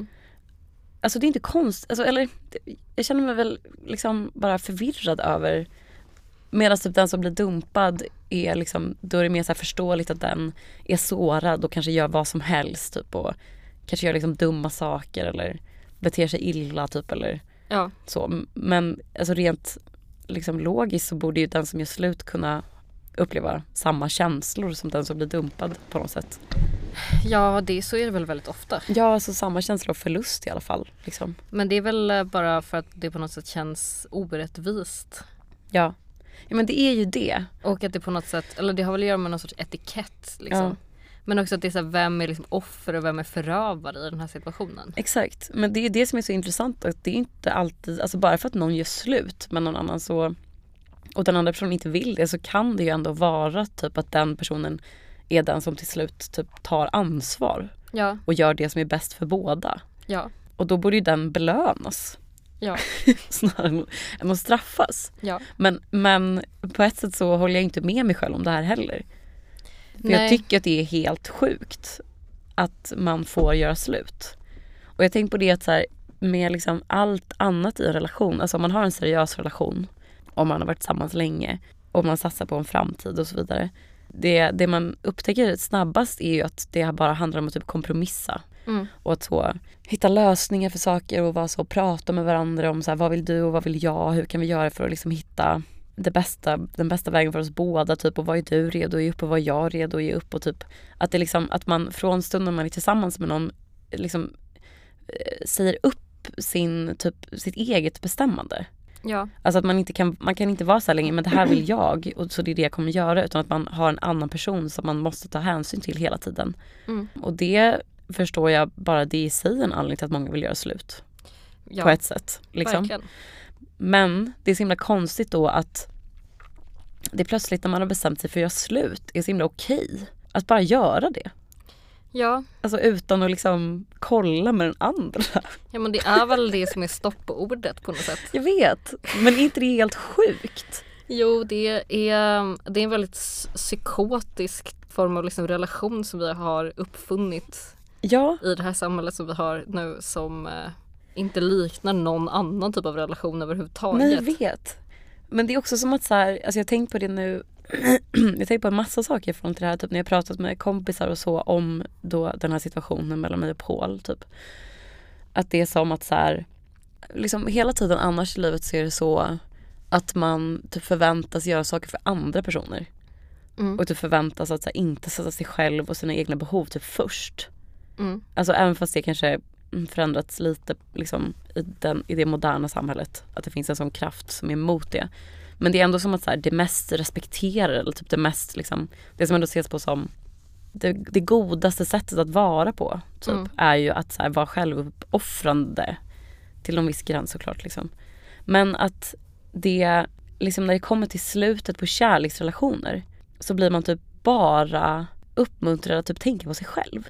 Alltså det är inte konstigt, alltså, eller jag känner mig väl liksom bara förvirrad över, medan typ den som blir dumpad är liksom, då är det mer så här förståeligt att den är sårad och kanske gör vad som helst typ och kanske gör liksom dumma saker eller beter sig illa typ eller så. Men alltså rent liksom logiskt så borde ju den som gör slut kunna uppleva samma känslor som den som blir dumpad på något sätt. Ja, så är det väl väldigt ofta. Ja, alltså samma känsla av förlust i alla fall. Liksom. Men det är väl bara för att det på något sätt känns orättvist. Ja, men det är ju det. Och att det på något sätt, eller det har väl att göra med någon sorts etikett liksom. Ja. Men också att det är så här, vem är liksom offer och vem är förövare i den här situationen. Exakt, men det är det som är så intressant, att det är inte alltid, alltså bara för att någon gör slut med någon annan så, och den andra personen inte vill det, så kan det ju ändå vara typ att den personen är den som till slut typ tar ansvar och gör det som är bäst för båda. Ja. Och då borde ju den belönas. Ja. Snarare än att straffas. Ja. Men på ett sätt så håller jag inte med mig själv om det här heller. För jag tycker att det är helt sjukt att man får göra slut. Och jag tänker på det att så här, med liksom allt annat i en relation, alltså om man har en seriös relation, om man har varit tillsammans länge, och man satsar på en framtid och så vidare. Det man upptäcker snabbast är ju att det bara handlar om att typ kompromissa. Och att så hitta lösningar för saker och vara så, prata med varandra om så här, vad vill du och vad vill jag, hur kan vi göra för att liksom hitta den bästa vägen för oss båda typ, och vad är du redo att ge upp och vad är jag redo att ge upp, och typ att det liksom, att man från stunden man är tillsammans med någon liksom säger upp sitt eget bestämmande. Ja. Alltså att man kan inte vara så här länge, men det här vill jag och så det är det jag kommer göra, utan att man har en annan person som man måste ta hänsyn till hela tiden. Och det förstår jag bara, det är i sig en anledning till att många vill göra slut. På ett sätt. Liksom. Verkligen. Men det är så himla konstigt då att det plötsligt när man har bestämt sig för att göra slut är så himla okej att bara göra det. Ja. Alltså utan att liksom kolla med den andra. Ja, men det är väl det som är stoppordet på något sätt. Jag vet, men är inte det helt sjukt? Jo, det är en väldigt psykotisk form av liksom relation som vi har uppfunnit i det här samhället som vi har nu, som inte liknar någon annan typ av relation överhuvudtaget. Nej, jag vet. Men det är också som att så här, alltså jag tänker på det nu, jag tänker på en massa saker från det här, typ när jag pratat med kompisar och så om då den här situationen mellan mig och Paul typ. Att det är som att så här, liksom hela tiden annars i livet så är det så att man typ förväntas göra saker för andra personer. Och typ förväntas att så här, inte sätta sig själv och sina egna behov typ först. Alltså även fast det kanske förändrats lite liksom, i det moderna samhället, att det finns en sån kraft som är emot det. Men det är ändå som att så här, det mest respekterar, eller typ det mest liksom, det som ändå ses på som det godaste sättet att vara på typ, är ju att så här, vara självuppoffrande till en viss gräns såklart liksom. Men att det liksom, när det kommer till slutet på kärleksrelationer så blir man typ bara uppmuntrad att typ tänka på sig själv.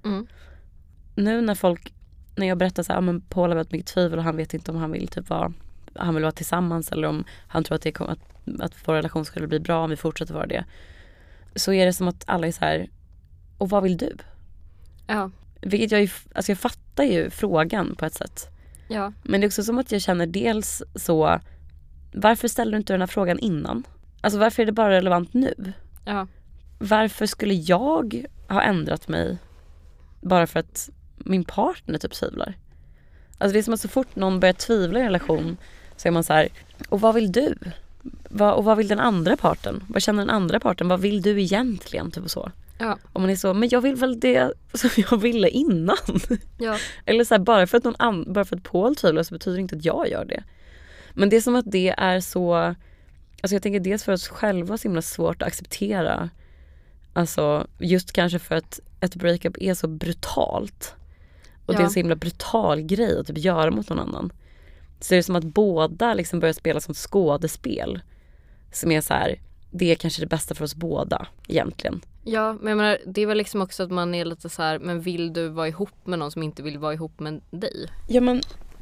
Nu när jag berättar så här, men Paul har väldigt mycket tvivel och han vet inte om han vill typ han vill vara tillsammans, eller om han tror att det kommer att vår relation skulle bli bra om vi fortsätter vara det. Så är det som att alla är så här, och vad vill du? Ja. Vilket jag fattar ju frågan på ett sätt. Ja. Men det är också som att jag känner dels så, varför ställer du inte den här frågan innan? Alltså varför är det bara relevant nu? Ja. Varför skulle jag ha ändrat mig bara för att min partner typ tvivlar? Alltså det är som att så fort någon börjar tvivla i en relation så är man så här, och vad vill du? Och vad vill den andra parten? Vad känner den andra parten? Vad vill du egentligen? Typ så. Ja. Och man är så, men jag vill väl det som jag ville innan. Ja. Eller så här, bara för att Paul tvivlar så betyder det inte att jag gör det. Men det är som att det är så, alltså jag tänker dels för oss själva så himla svårt att acceptera. Alltså just kanske för att ett breakup är så brutalt. Och det är en så himla brutal grej att typ göra mot någon annan. Så det är som att båda liksom börjar spela som skådespel. som är så här, det är kanske det bästa för oss båda egentligen. Ja, men jag menar, det är väl liksom också att man är lite så här, men vill du vara ihop med någon som inte vill vara ihop med dig? Ja, men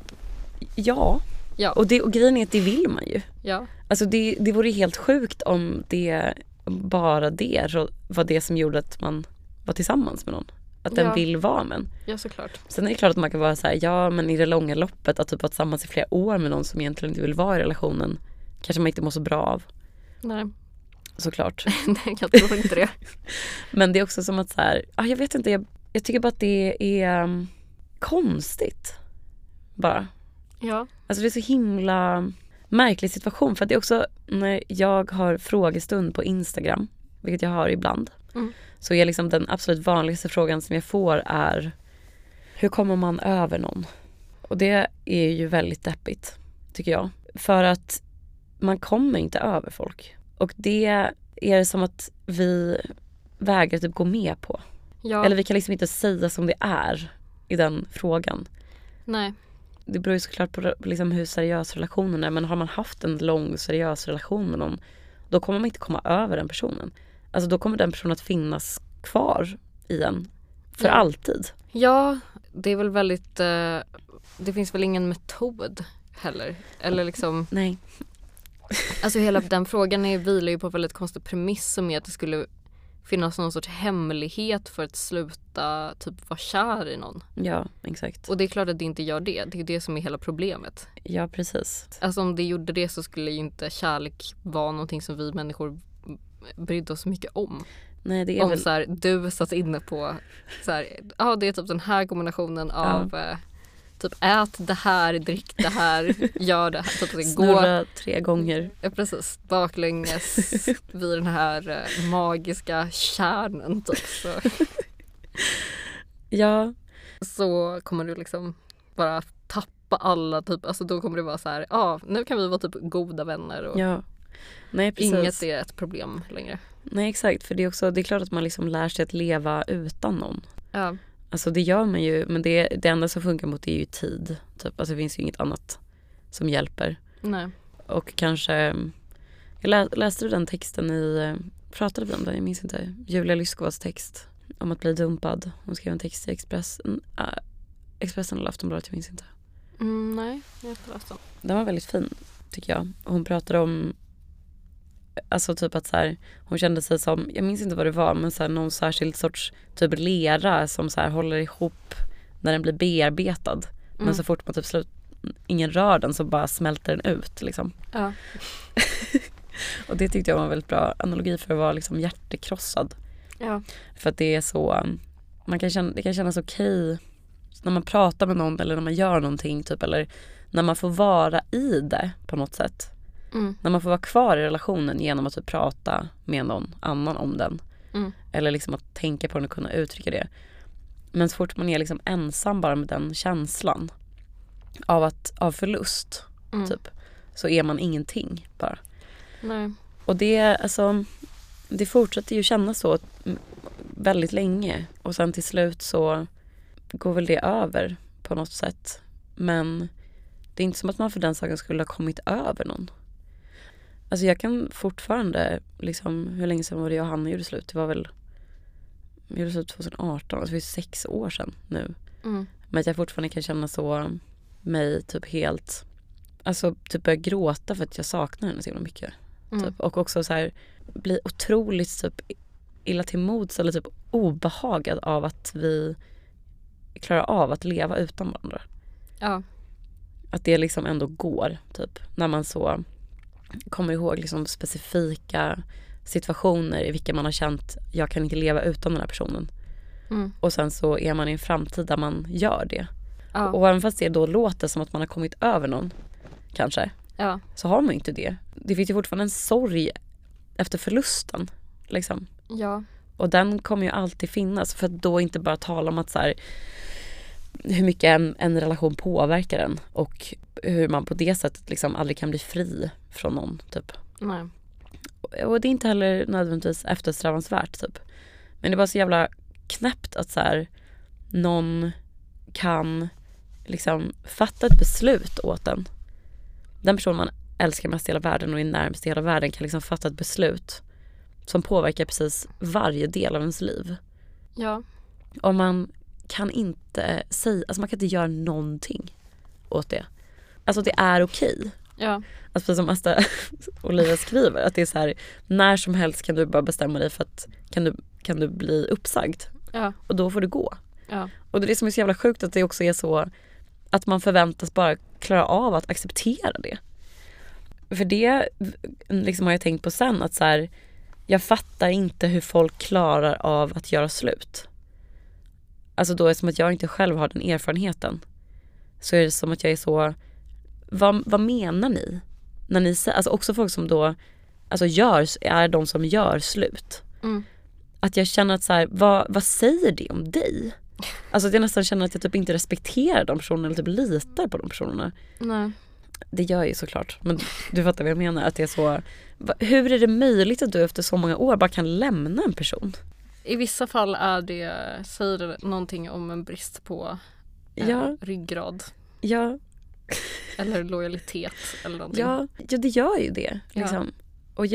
ja. Och grejen är att det vill man ju. Ja. Alltså det vore helt sjukt om det bara det var det som gjorde att man var tillsammans med någon. Att den vill vara med en. Ja, såklart. Sen är det klart att man kan vara så här, ja, men i det långa loppet att typ vara tillsammans i flera år med någon som egentligen inte vill vara i relationen kanske man inte mår så bra av. Nej. Såklart. Nej, jag tror inte det. Men det är också som att så här, jag vet inte, jag tycker bara att det är konstigt. Bara. Ja. Alltså det är så himla märklig situation, för att det är också när jag har frågestund på Instagram, vilket jag har ibland, så är liksom den absolut vanligaste frågan som jag får är: hur kommer man över någon? Och det är ju väldigt deppigt, tycker jag. För att man kommer inte över folk. Och det är det som att vi vägrar typ gå med på. Ja. Eller vi kan liksom inte säga som det är i den frågan. Nej. Det beror ju såklart på liksom hur seriös relationen är. Men har man haft en lång seriös relation med någon, då kommer man inte komma över den personen. Alltså då kommer den personen att finnas kvar i en för alltid. Ja, det är väl väldigt... det finns väl ingen metod heller. Eller liksom... Nej. Alltså hela den frågan vilar ju på väldigt konstig premiss, som är att det skulle finnas någon sorts hemlighet för att sluta typ vara kär i någon. Ja, exakt. Och det är klart att det inte gör det. Det är det som är hela problemet. Ja, precis. Alltså om det gjorde det så skulle ju inte kärlek vara någonting som vi människor brydde oss så mycket om. Nej, det är väl... så här, du satt inne på så här, det är typ den här kombinationen av typ ät det här, drick det här, gör det här. Typ, snurra 3 gånger. Ja, precis. Baklänges vid den här magiska kärnen typ. Så. Ja. Så kommer du liksom bara tappa alla typ, alltså då kommer det vara så här, nu kan vi vara typ goda vänner och Nej, precis. Inget är ett problem längre. Nej, exakt, för det är klart att man liksom lär sig att leva utan någon. Ja. Alltså det gör man ju, men det enda som funkar mot det är ju tid. Typ. Alltså det finns ju inget annat som hjälper. Nej. Och kanske, jag läste den texten pratade vi om det, jag minns inte, Julia Lyskovas text om att bli dumpad. Hon skrev en text i Expressen eller Aftonbladet, jag minns inte. Nej, jag har inte läst den. Den var väldigt fin, tycker jag. Och hon pratade om, alltså typ att så här, hon kände sig som, jag minns inte vad det var, men så här, någon särskild sorts typ lera som så här håller ihop när den blir bearbetad. Men så fort man typ ingen rör den så bara smälter den ut liksom. Ja. Och det tyckte jag var en väldigt bra analogi för att vara liksom hjärtekrossad. Ja. För att det är så, det kan kännas okej när man pratar med någon eller när man gör någonting typ, eller när man får vara i det på något sätt. När man får vara kvar i relationen genom att typ prata med någon annan om den. Eller liksom att tänka på den och kunna uttrycka det. Men så fort man är liksom ensam bara med den känslan av förlust typ, så är man ingenting bara. Nej. Och det fortsätter ju kännas så väldigt länge. Och sen till slut så går väl det över på något sätt. Men det är inte som att man för den saken skulle ha kommit över någon. Alltså jag kan fortfarande liksom, hur länge sedan var det jag och Hanna gjorde slut? Det var väl, vi gjorde slut 2018, alltså det är 6 år sedan nu. Men att jag fortfarande kan känna så mig typ helt, alltså typ börja gråta för att jag saknar henne så himla mycket. Typ. Och också så här bli otroligt typ illa till mods eller typ obehagad av att vi klarar av att leva utan varandra. Ja. Att det liksom ändå går typ, när man så kommer ihåg liksom specifika situationer i vilka man har känt jag kan inte leva utan den här personen. Och sen så är man i en framtid där man gör det. Ja. Och även fast det då låter som att man har kommit över någon kanske, så har man ju inte det. Det finns ju fortfarande en sorg efter förlusten liksom. Ja. Och den kommer ju alltid finnas, för att då inte bara tala om att så här, hur mycket en relation påverkar en och hur man på det sättet liksom aldrig kan bli fri från någon typ. Nej. Och det är inte heller nödvändigtvis eftersträvansvärt typ. Men det var så jävla knäppt att så här, någon kan liksom fatta ett beslut åt den personen man älskar mest i hela världen och är närmast i hela världen kan liksom fatta ett beslut som påverkar precis varje del av ens liv. Ja. Och man kan inte säga, alltså man kan inte göra någonting åt det. Alltså det är okej. Ja. Alltså precis som Asta Olivia skriver, att det är så här, när som helst kan du bara bestämma dig för att kan du bli uppsagd. Ja. Och då får du gå. Ja. Och det är det som är så jävla sjukt, att det också är så att man förväntas bara klara av att acceptera det. För det liksom har jag tänkt på sen, att så här, jag fattar inte hur folk klarar av att göra slut. Alltså då är det som att jag inte själv har den erfarenheten. Så är det som att jag är så, vad menar ni? När ni säger, alltså också folk som då alltså är de som gör slut. Mm. Att jag känner att så här, vad säger det om dig? Alltså att jag nästan känner att jag typ inte respekterar de personerna eller typ litar på de personerna. Nej. Det gör jag ju såklart. Men du fattar vad jag menar. Att det är så, hur är det möjligt att du efter så många år bara kan lämna en person? I vissa fall säger det någonting om en brist på ryggrad. Ja. Eller lojalitet eller någonting. Ja, det gör ju det. Liksom. Ja. Och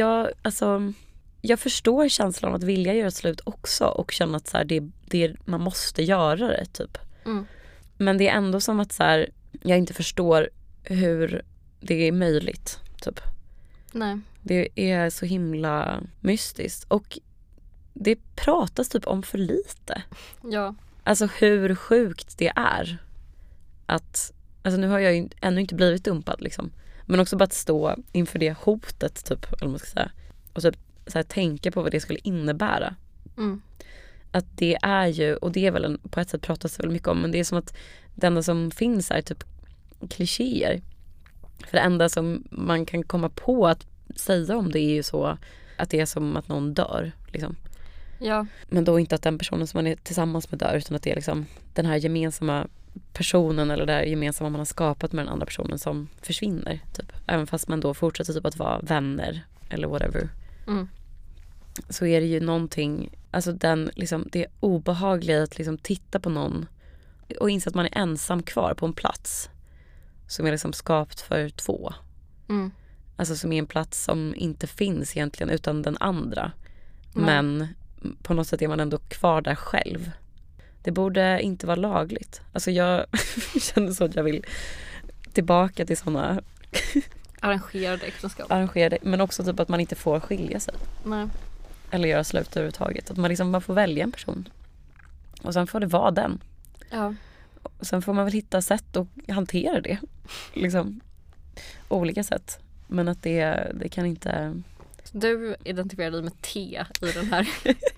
jag förstår känslan av att vilja göra slut också. Och känna att så här, man måste göra det typ. Mm. Men det är ändå som att så här, jag inte förstår hur det är möjligt typ. Nej. Det är så himla mystiskt. Och det pratas typ om för lite. Ja. Alltså hur sjukt det är. Att, alltså nu har jag ju ännu inte blivit dumpad liksom. Men också bara att stå inför det hotet typ, eller vad man ska säga. Och så här, tänka på vad det skulle innebära. Mm. Att det är ju, och det är väl på ett sätt pratas det väl mycket om, men det är som att det enda som finns är typ klichéer. För det enda som man kan komma på att säga om det är ju så att det är som att någon dör liksom. Ja. Men då inte att den personen som man är tillsammans med dör, utan att det är liksom den här gemensamma personen eller det här gemensamma man har skapat med den andra personen som försvinner typ. Även fast man då fortsätter typ att vara vänner eller whatever. Mm. Så är det ju någonting, alltså det obehagliga att liksom titta på någon och inse att man är ensam kvar på en plats som är liksom skapt för två. Mm. Alltså som är en plats som inte finns egentligen utan den andra. Mm. Men på något sätt är man ändå kvar där själv. Det borde inte vara lagligt. Alltså jag känner så att jag vill tillbaka till sådana arrangerade äktenskap. Men också typ att man inte får skilja sig. Nej. Eller göra slut överhuvudtaget. Att man får välja en person. Och sen får det vara den. Ja. Och sen får man väl hitta sätt att hantera det. Liksom. Olika sätt. Men att det kan inte... Du identifierar dig med T i den här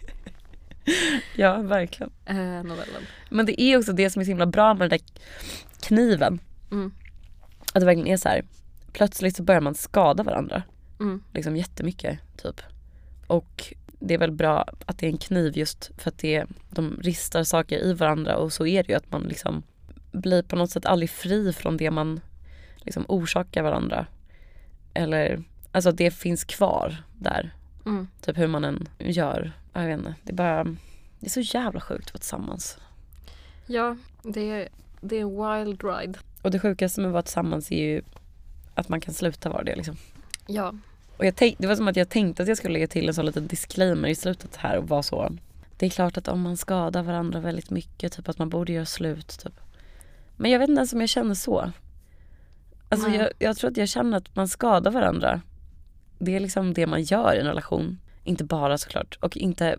ja, verkligen. Novellen. Men det är också det som är så himla bra med den där kniven. Mm. Att det verkligen är så här. Plötsligt så börjar man skada varandra. Mm. Liksom jättemycket typ. Och det är väl bra att det är en kniv just för att de ristar saker i varandra. Och så är det ju att man liksom blir på något sätt aldrig fri från det man liksom orsakar varandra. Eller, alltså det finns kvar där. Mm. Typ hur man än gör. Jag vet inte. Det är så jävla sjukt att vara tillsammans. Ja, det är en wild ride. Och det sjukaste med att vara tillsammans är ju att man kan sluta vara det liksom. Ja. Och det var som att jag tänkte att jag skulle lägga till en sån liten disclaimer i slutet här och vara så. Det är klart att om man skadar varandra väldigt mycket, typ att man borde göra slut typ. Men jag vet inte ens om jag känner så. Alltså jag tror att jag känner att man skadar varandra. Det är liksom det man gör i en relation. Inte bara såklart. Och inte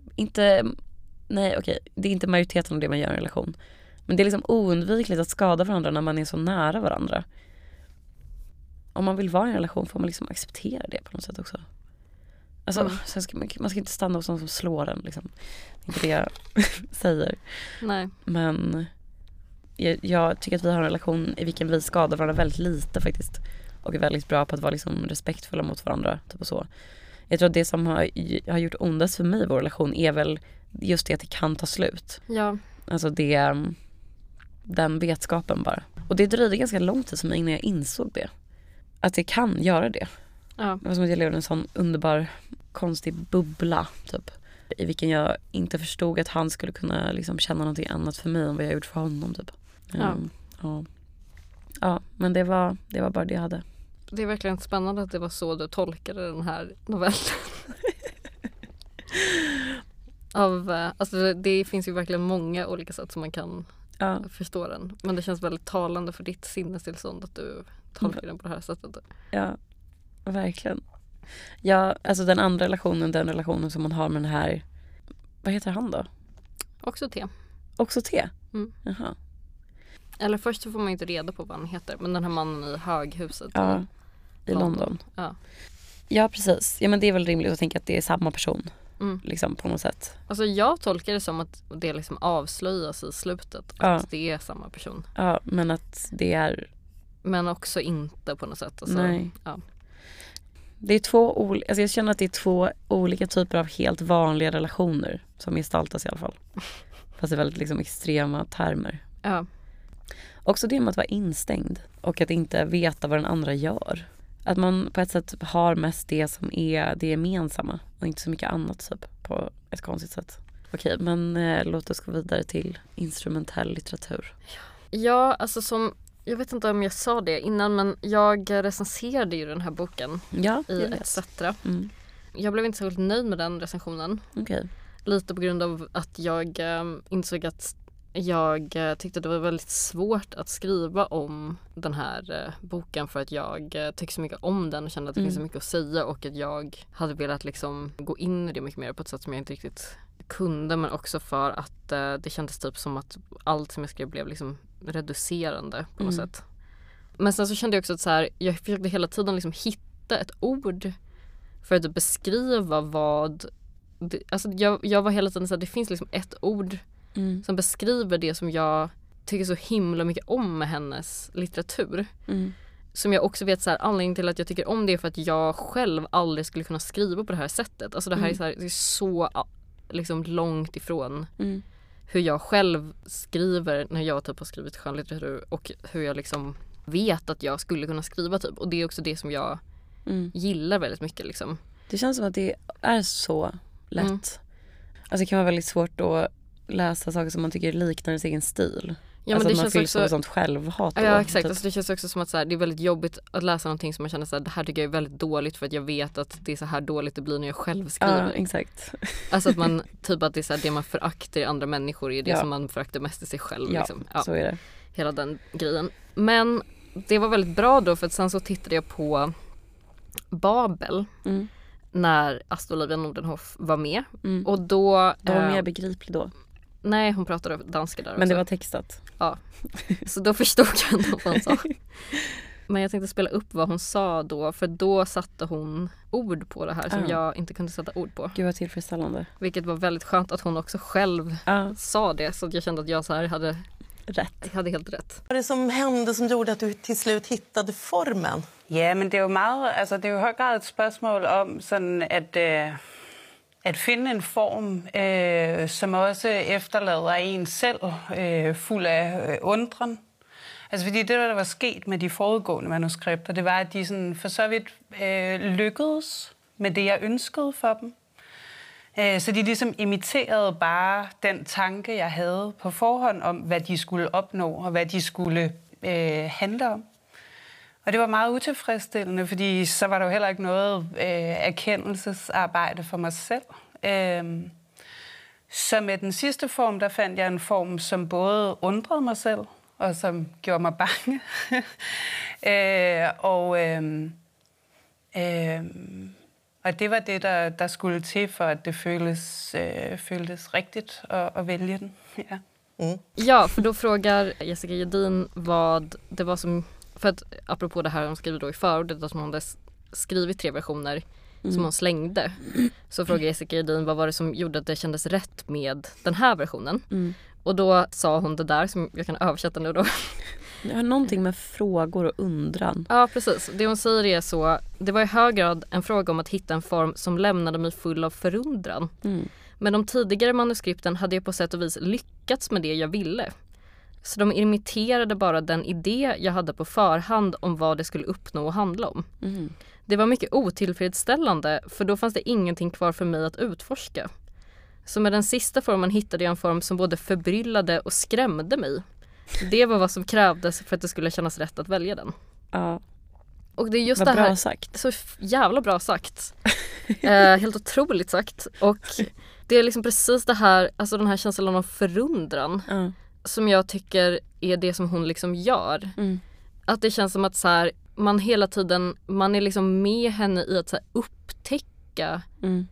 nej okej, det är inte majoriteten av det man gör i en relation. Men det är liksom oundvikligt att skada varandra när man är så nära varandra. Om man vill vara i en relation får man liksom acceptera det på något sätt också. Alltså, sen man ska inte stanna hos någon som slår en liksom. Det är inte det jag säger. Nej. Men jag tycker att vi har en relation i vilken vi skadar varandra väldigt lite faktiskt. Och är väldigt bra på att vara liksom respektfulla mot varandra. Typ och så. Jag tror att det som har gjort ondast för mig i vår relation är väl just det att det kan ta slut. Ja. Alltså den vetskapen bara. Och det dröjde ganska lång tid för mig innan jag insåg det. Att det kan göra det. Ja. Det var som att jag levde en sån underbar, konstig bubbla typ. I vilken jag inte förstod att han skulle kunna liksom känna någonting annat för mig än vad jag gjort för honom typ. Ja. Ja, men det var bara det jag hade. Det är verkligen spännande att det var så du tolkade den här novellen. Alltså det finns ju verkligen många olika sätt som man kan förstå den. Men det känns väldigt talande för ditt sinnestillstånd att du tolkar den på det här sättet. Ja, verkligen. Ja, alltså den andra relationen, den relationen som man har med den här, vad heter han då? Också T. Också T? Mm. Jaha. Eller först så får man inte reda på vad han heter. Men den här mannen i höghuset i London. Ja, precis. Ja, men det är väl rimligt att tänka att det är samma person. Liksom på något sätt. Alltså jag tolkar det som att det liksom avslöjas i slutet. Att det är samma person. Ja, men att det är... Men också inte på något sätt. Alltså, nej. Ja. Det är alltså jag känner att det är två olika typer av helt vanliga relationer som gestaltas i alla fall. Fast det är väldigt liksom extrema termer. Ja. Också det med att vara instängd och att inte veta vad den andra gör. Att man på ett sätt har mest det som är det gemensamma och inte så mycket annat typ, på ett konstigt sätt. Okej, men låt oss gå vidare till instrumentell litteratur. Ja, alltså jag vet inte om jag sa det innan, men jag recenserade ju den här boken i ETC. Jag blev inte så nöjd med den recensionen. Okay. Lite på grund av att jag insåg att jag tyckte det var väldigt svårt att skriva om den här boken för att jag tycker så mycket om den och kände att det finns så mycket att säga och att jag hade velat liksom gå in i det mycket mer på ett sätt som jag inte riktigt kunde, men också för att det kändes typ som att allt som jag skrev blev liksom reducerande på något sätt. Men sen så kände jag också att så här, jag försökte hela tiden liksom hitta ett ord för att beskriva vad alltså jag var hela tiden så här, det finns liksom ett ord som beskriver det som jag tycker så himla mycket om med hennes litteratur. Som jag också vet så här, anledningen till att jag tycker om det är för att jag själv aldrig skulle kunna skriva på det här sättet. Alltså det här är så här, det är så liksom långt ifrån hur jag själv skriver när jag typ har skrivit skönlitteratur och hur jag liksom vet att jag skulle kunna skriva typ. Och det är också det som jag gillar väldigt mycket liksom. Det känns som att det är så lätt. Alltså det kan vara väldigt svårt att läsa saker som man tycker liknar ens egen stil. Ja, alltså men att det man fylls av sånt självhat. Ja, exakt. Alltså det känns också som att så här, det är väldigt jobbigt att läsa någonting som man känner så här, det här tycker jag är väldigt dåligt för att jag vet att det är så här dåligt det blir när jag själv skriver. Ja, exakt. Alltså att man typ att det är så här, det man föraktar i andra människor är det som man föraktar mest i sig själv. Ja, liksom. Så är det. Hela den grejen. Men det var väldigt bra då för att sen så tittade jag på Babel när Asta Olivia Nordenhof var med. Och då... Det var mer begriplig då. Nej, hon pratade danska där också. Men det var textat. Ja, så då förstod jag ändå vad hon sa. Men jag tänkte spela upp vad hon sa då. För då satte hon ord på det här som jag inte kunde sätta ord på. Gud vad tillfredsställande. Vilket var väldigt skönt att hon också själv sa det. Så jag kände att jag så här hade helt rätt. Vad var det som hände som gjorde att du till slut hittade formen? Ja, men det är ju meget, alltså det är ju i hög grad ett spørgsmål om sådan at finde en form, som også efterlader en selv fuld af undren. Altså fordi det, der var sket med de foregående manuskripter, det var, at de sådan for så vidt lykkedes med det, jeg ønskede for dem. Så de ligesom imiterede bare den tanke, jeg havde på forhånd om, hvad de skulle opnå og hvad de skulle handle om. Og det var meget utilfredsstillende, fordi så var der jo heller ikke noget erkendelsesarbejde for mig selv. Så med den sidste form, der fandt jeg en form, som både undrede mig selv, og som gjorde mig bange. Og det var det, der skulle til, for at det føltes rigtigt at vælge den. Ja. Ja, för då frågar Jessica Gedin vad det var som... För att apropå det här hon skriver då i förordet, att hon hade skrivit 3 versioner som hon slängde. Så frågar Jessica Gedin vad var det som gjorde att det kändes rätt med den här versionen. Och då sa hon det där som jag kan översätta nu då. Det har någonting med frågor och undran. Ja, precis. Det hon säger är så: det var i hög grad en fråga om att hitta en form som lämnade mig full av förundran. Men de tidigare manuskripten hade jag på sätt och vis lyckats med det jag ville. Så de imiterade bara den idé jag hade på förhand om vad det skulle uppnå och handla om. Det var mycket otillfredsställande, för då fanns det ingenting kvar för mig att utforska. Så med den sista formen hittade jag en form som både förbryllade och skrämde mig. Det var vad som krävdes för att det skulle kännas rätt att välja den. Ja. Och det är just vad det här, bra sagt. Så jävla bra sagt. Helt otroligt sagt. Och det är liksom precis det här, alltså den här känslan av förundran som jag tycker är det som hon liksom gör. Att det känns som att så här, man hela tiden, man är liksom med henne i att så här, upptäcka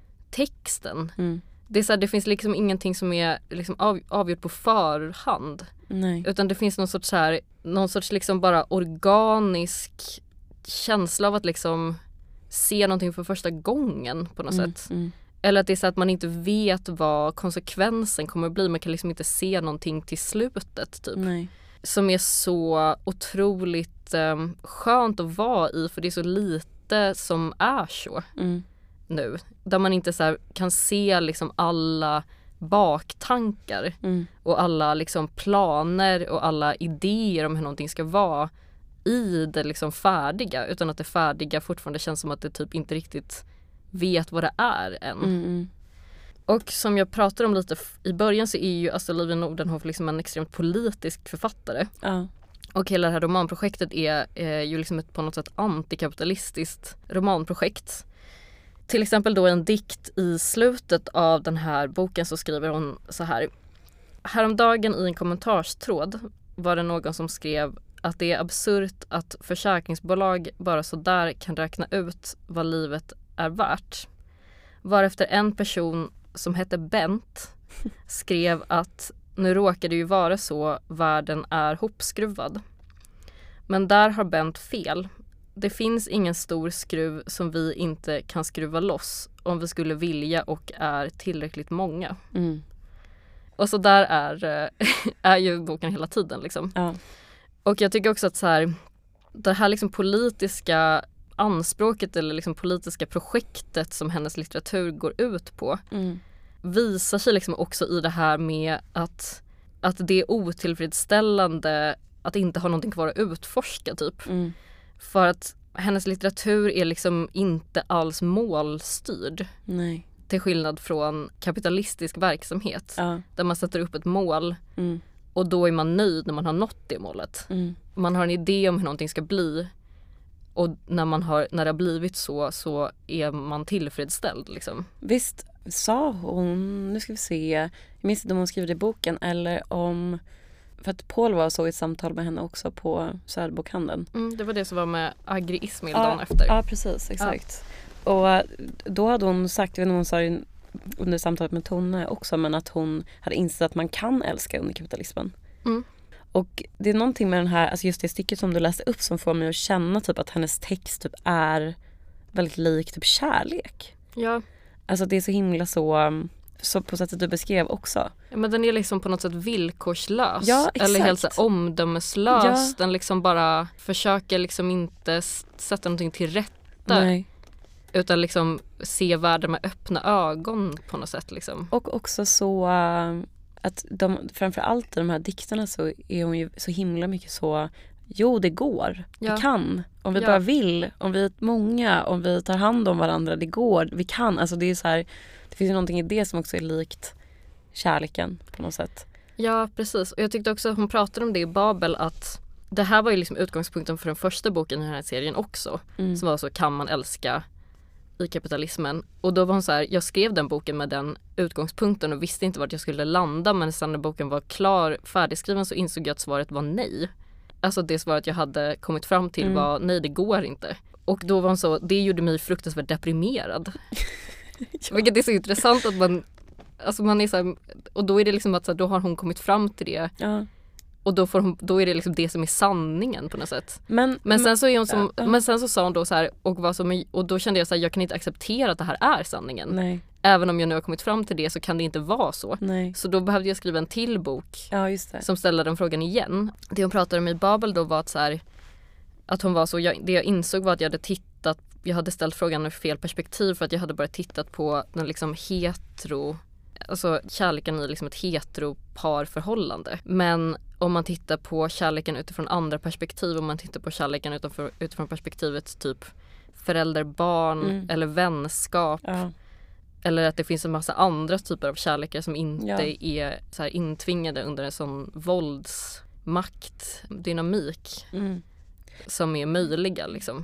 texten. Det är så här, det finns liksom ingenting som är liksom avgjort på förhand. Nej. Utan det finns någon sorts liksom bara organisk känsla av att liksom se någonting för första gången på något sätt. Eller att det är så att man inte vet vad konsekvensen kommer att bli. Man kan liksom inte se någonting till slutet typ. Nej. Som är så otroligt skönt att vara i, för det är så lite som är så nu. Där man inte så här kan se liksom alla baktankar och alla liksom planer och alla idéer om hur någonting ska vara i det liksom färdiga, utan att det färdiga fortfarande känns som att det typ inte riktigt vet vad det är än. Och som jag pratade om lite i början så är ju Astrid Lindgren Nordenhof liksom en extremt politisk författare. Och hela det här romanprojektet är ju liksom ett på något sätt antikapitalistiskt romanprojekt. Till exempel då en dikt i slutet av den här boken så skriver hon så här: häromdagen i en kommentarstråd var det någon som skrev att det är absurt att försäkringsbolag bara så där kan räkna ut vad livet är värt. Varefter en person som hette Bent skrev att nu råkar det ju vara så, världen är hopskruvad. Men där har Bent fel. Det finns ingen stor skruv som vi inte kan skruva loss om vi skulle vilja och är tillräckligt många. Och så där är ju boken hela tiden liksom. Och jag tycker också att så här, det här liksom politiska anspråket eller liksom politiska projektet som hennes litteratur går ut på visar sig liksom också i det här med att det är otillfredsställande att inte ha någonting kvar att utforska typ. För att hennes litteratur är liksom inte alls målstyrd. Nej. Till skillnad från kapitalistisk verksamhet där man sätter upp ett mål och då är man nöjd när man har nått det målet. Man har en idé om hur någonting ska bli och när det har blivit så är man tillfredsställd liksom. Visst sa hon, nu ska vi se, jag minns inte om hon skrev det i boken eller om, för att Paul var så i ett samtal med henne också på Söderbokhandeln. Det var det som var med Agri Ismail dagen efter. Ja, precis, exakt. Och då hade hon sagt, jag vet inte om hon sa det under samtalet med Tone också, men att hon hade insett att man kan älska under kapitalismen. Och det är någonting med den här, alltså just det stycket som du läste upp som får mig att känna typ att hennes text typ är väldigt lik typ kärlek. Ja. Alltså det är så himla så på sättet du beskrev också. Ja, men den är liksom på något sätt villkorslös. Ja, exakt. Eller helt så omdömeslös. Ja. Den liksom bara försöker liksom inte sätta någonting till rätta. Nej. Utan liksom se världen med öppna ögon på något sätt liksom. Och också så att framförallt i de här dikterna så är hon ju så himla mycket så, jo det går, vi kan, om vi bara vill, om vi är många, om vi tar hand om varandra, det går, vi kan, alltså det är så här, det finns ju någonting i det som också är likt kärleken på något sätt. Ja, precis, och jag tyckte också att hon pratade om det i Babel, att det här var ju liksom utgångspunkten för den första boken i den här serien också, som var så, kan man älska i kapitalismen. Och då var hon så här, jag skrev den boken med den utgångspunkten och visste inte vart jag skulle landa, men sen när boken var klar, färdigskriven, så insåg jag att svaret var nej. Alltså det svaret jag hade kommit fram till var nej, det går inte. Och då var hon så, det gjorde mig fruktansvärt deprimerad. Vilket är så intressant att man är så här, och då är det liksom att så här, då har hon kommit fram till det. Och då är det liksom det som är sanningen på något sätt. Men sen så är hon som, men sen så sa hon då så här, och då kände jag så här, jag kan inte acceptera att det här är sanningen. Nej. Även om jag nu har kommit fram till det så kan det inte vara så. Nej. Så då behövde jag skriva en till bok som ställer den frågan igen. Det hon pratade om i Babel då var att så här, att hon var så, det jag insåg var att jag hade ställt frågan ur fel perspektiv, för att jag hade bara tittat på den liksom alltså kärleken i liksom ett heteroparförhållande. Men om man tittar på kärleken utifrån andra perspektiv, om man tittar på kärleken utifrån perspektivet typ förälder-barn eller vänskap, eller att det finns en massa andra typer av kärlekar som inte är så här intvingade under en sån våldsmaktdynamik. som är möjliga liksom.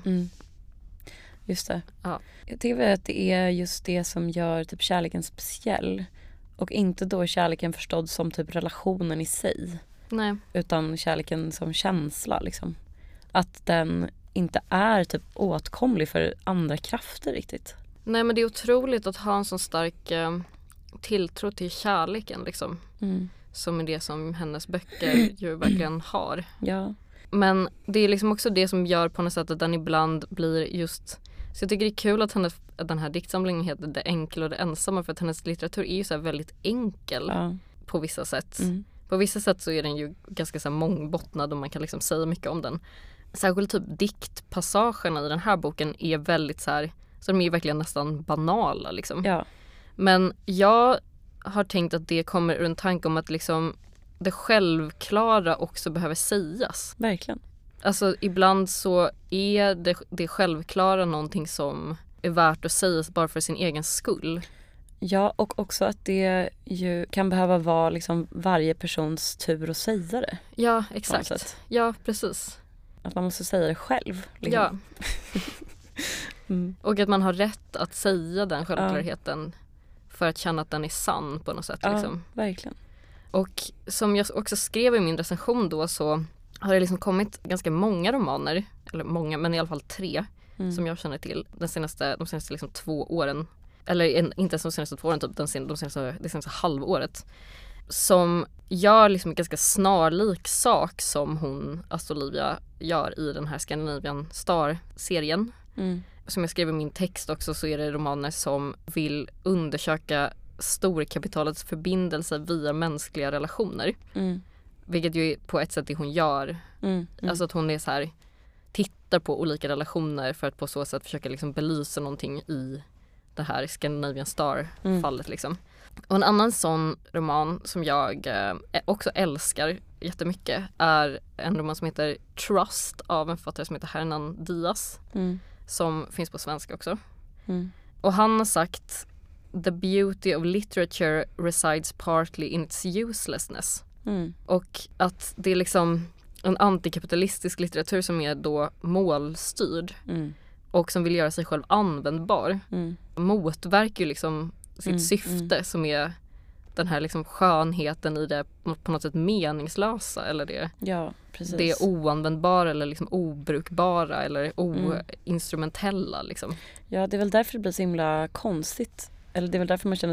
Just det. Ja. Jag tycker att det är just det som gör typ kärleken speciell. Och inte då kärleken förstådd som typ relationen i sig. Nej. Utan kärleken som känsla liksom. Att den inte är typ åtkomlig för andra krafter riktigt. Nej, men det är otroligt att ha en sån stark tilltro till kärleken liksom. Som är det som hennes böcker ju verkligen har. Ja. Men det är liksom också det som gör på något sätt att den ibland blir just... Så jag tycker det är kul att den här diktsamlingen heter Det enkla och det ensamma, för att hennes litteratur är ju så här väldigt enkel på vissa sätt. På vissa sätt så är den ju ganska så här mångbottnad och man kan liksom säga mycket om den. Särskilt typ diktpassagerna i den här boken är väldigt så här, så de är verkligen nästan banala liksom. Ja. Men jag har tänkt att det kommer ur en tanke om att liksom det självklara också behöver sägas. Verkligen. Alltså ibland så är det självklara någonting som är värt att sägas bara för sin egen skull. Ja, och också att det ju kan behöva vara liksom varje persons tur att säga det. Ja, exakt. Ja, precis. Att man måste säga det själv. Liksom. Ja. Och att man har rätt att säga den självklarheten för att känna att den är sann på något sätt. Ja, liksom. Verkligen. Och som jag också skrev i min recension då, så har det liksom kommit ganska många romaner, eller många, men i alla fall 3 som jag känner till de senaste liksom 2 åren. Eller inte ens de senaste 2 åren, typ det senaste halvåret. Som gör liksom en ganska snarlik sak som hon, Asta Olivia, gör i den här Scandinavian Star-serien. Som jag skrev i min text också, så är det romaner som vill undersöka storkapitalets förbindelser via mänskliga relationer. Vilket ju är på ett sätt det hon gör. Alltså att hon är så här, tittar på olika relationer för att på så sätt försöka liksom belysa någonting i det här Scandinavian Star-fallet liksom. Och en annan sån roman som jag också älskar jättemycket är en roman som heter Trust av en författare som heter Hernan Diaz. Som finns på svenska också. Och han har sagt: "The beauty of literature resides partly in its uselessness." Och att det är liksom en antikapitalistisk litteratur som är då målstyrd och som vill göra sig själv användbar. Motverkar ju liksom sitt syfte som är den här liksom skönheten i det på något sätt meningslösa, eller det oanvändbara eller liksom obrukbara eller oinstrumentella liksom. Ja, det är väl därför det blir så himla konstigt. Eller det är väl därför man känner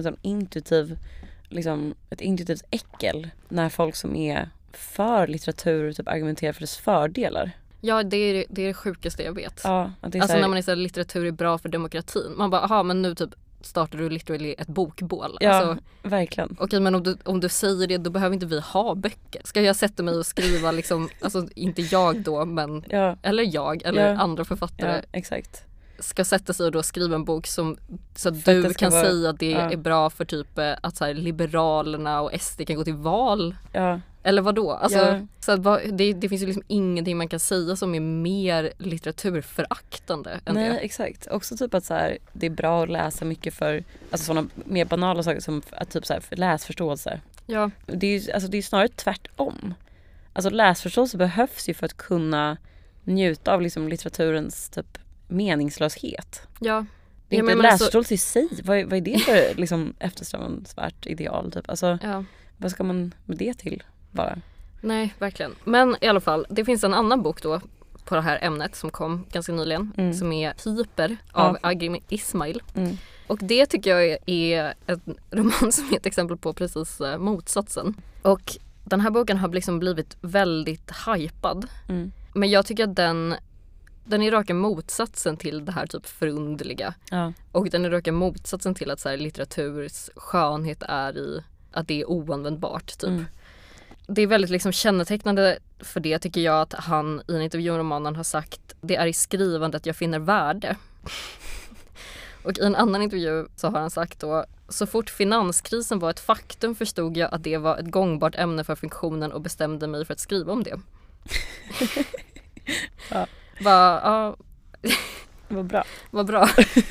ett intuitivt äckel när folk som är för litteratur typ argumenterar för dess fördelar. Ja, det är det sjukaste jag vet. Ja, det är alltså när man är så här, litteratur är bra för demokratin. Man bara, aha, men nu typ startar du literally ett bokbål. Ja, alltså, verkligen. Okej, men om du säger det, då behöver inte vi ha böcker. Ska jag sätta mig och skriva liksom, alltså inte jag då, men eller andra författare. Ja, exakt. Ska sätta sig och då skriva en bok så att du kan säga att det är bra för typ att så här, Liberalerna och SD kan gå till val. Ja. Eller vadå? Alltså, så att, det finns ju liksom ingenting man kan säga som är mer litteraturföraktande än det. Nej, exakt. Också typ att så här, det är bra att läsa mycket för alltså sådana mer banala saker som att typ så här, för läsförståelse. Ja. Det är snarare tvärtom. Alltså läsförståelse behövs ju för att kunna njuta av liksom litteraturens typ meningslöshet. Ja. Det är inte läsförståelse i sig. Vad är det för liksom eftersträvansvärt ideal typ? Alltså, vad ska man med det till bara? Nej, verkligen. Men i alla fall, det finns en annan bok då på det här ämnet som kom ganska nyligen som är Hyper av Agim Ismail. Och det tycker jag är en roman som är ett exempel på precis motsatsen. Och den här boken har liksom blivit väldigt hypad. Men jag tycker att den är raka motsatsen till det här typ förundliga. Ja. Och den är raka motsatsen till att så här, litteraturs skönhet är i att det är oanvändbart typ. Det är väldigt liksom kännetecknande för det tycker jag att han i en intervju om romanen har sagt: "Det är i skrivandet jag finner värde." Och i en annan intervju så har han sagt då: "Så fort finanskrisen var ett faktum förstod jag att det var ett gångbart ämne för fiktionen och bestämde mig för att skriva om det." Ja. Vad bra. Vad bra.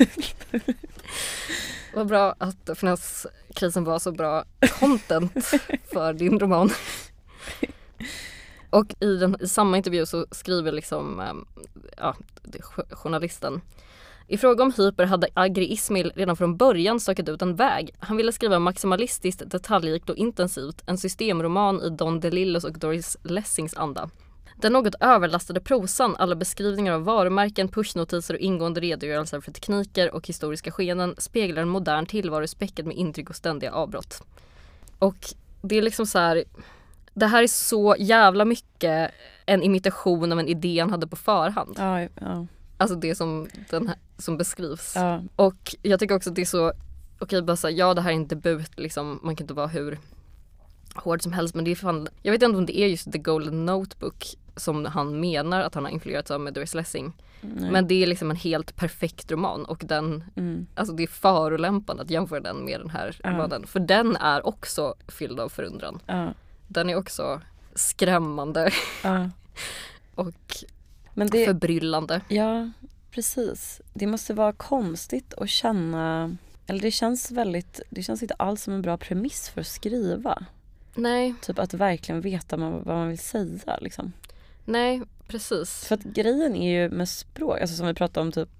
Vad bra att finanskrisen var så bra content för din roman. Och i samma intervju så skriver liksom journalisten: i fråga om Hyper hade Agri Ismail redan från början stakat ut en väg. Han ville skriva maximalistiskt, detaljrikt och intensivt, en systemroman i Don DeLillos och Doris Lessings anda. Den något överlastade prosan, alla beskrivningar av varumärken, pushnotiser och ingående redogörelser för tekniker och historiska skeenden speglar en modern tillvaro späckad med intryck och ständiga avbrott. Och det är liksom så här, det här är så jävla mycket en imitation av en idé han hade på förhand. Ja. Alltså det som, som beskrivs. Ja. Och jag tycker också att det är så, bara säga, det här är en debut, liksom, man kan inte vara hur hård som helst, men det är fan, jag vet inte om det är just The Golden Notebook som han menar att han har influerats av med Doris Lessing. Men det är liksom en helt perfekt roman och den, alltså det är förolämpande att jämföra den med den här romanen, för den är också fylld av förundran. Den är också skrämmande och förbryllande. Ja, precis. Det måste vara konstigt att känna, eller det känns inte alls som en bra premiss för att skriva. Nej. Typ att verkligen veta vad man vill säga liksom. Nej, precis. För att grejen är ju med språk, alltså som vi pratade om typ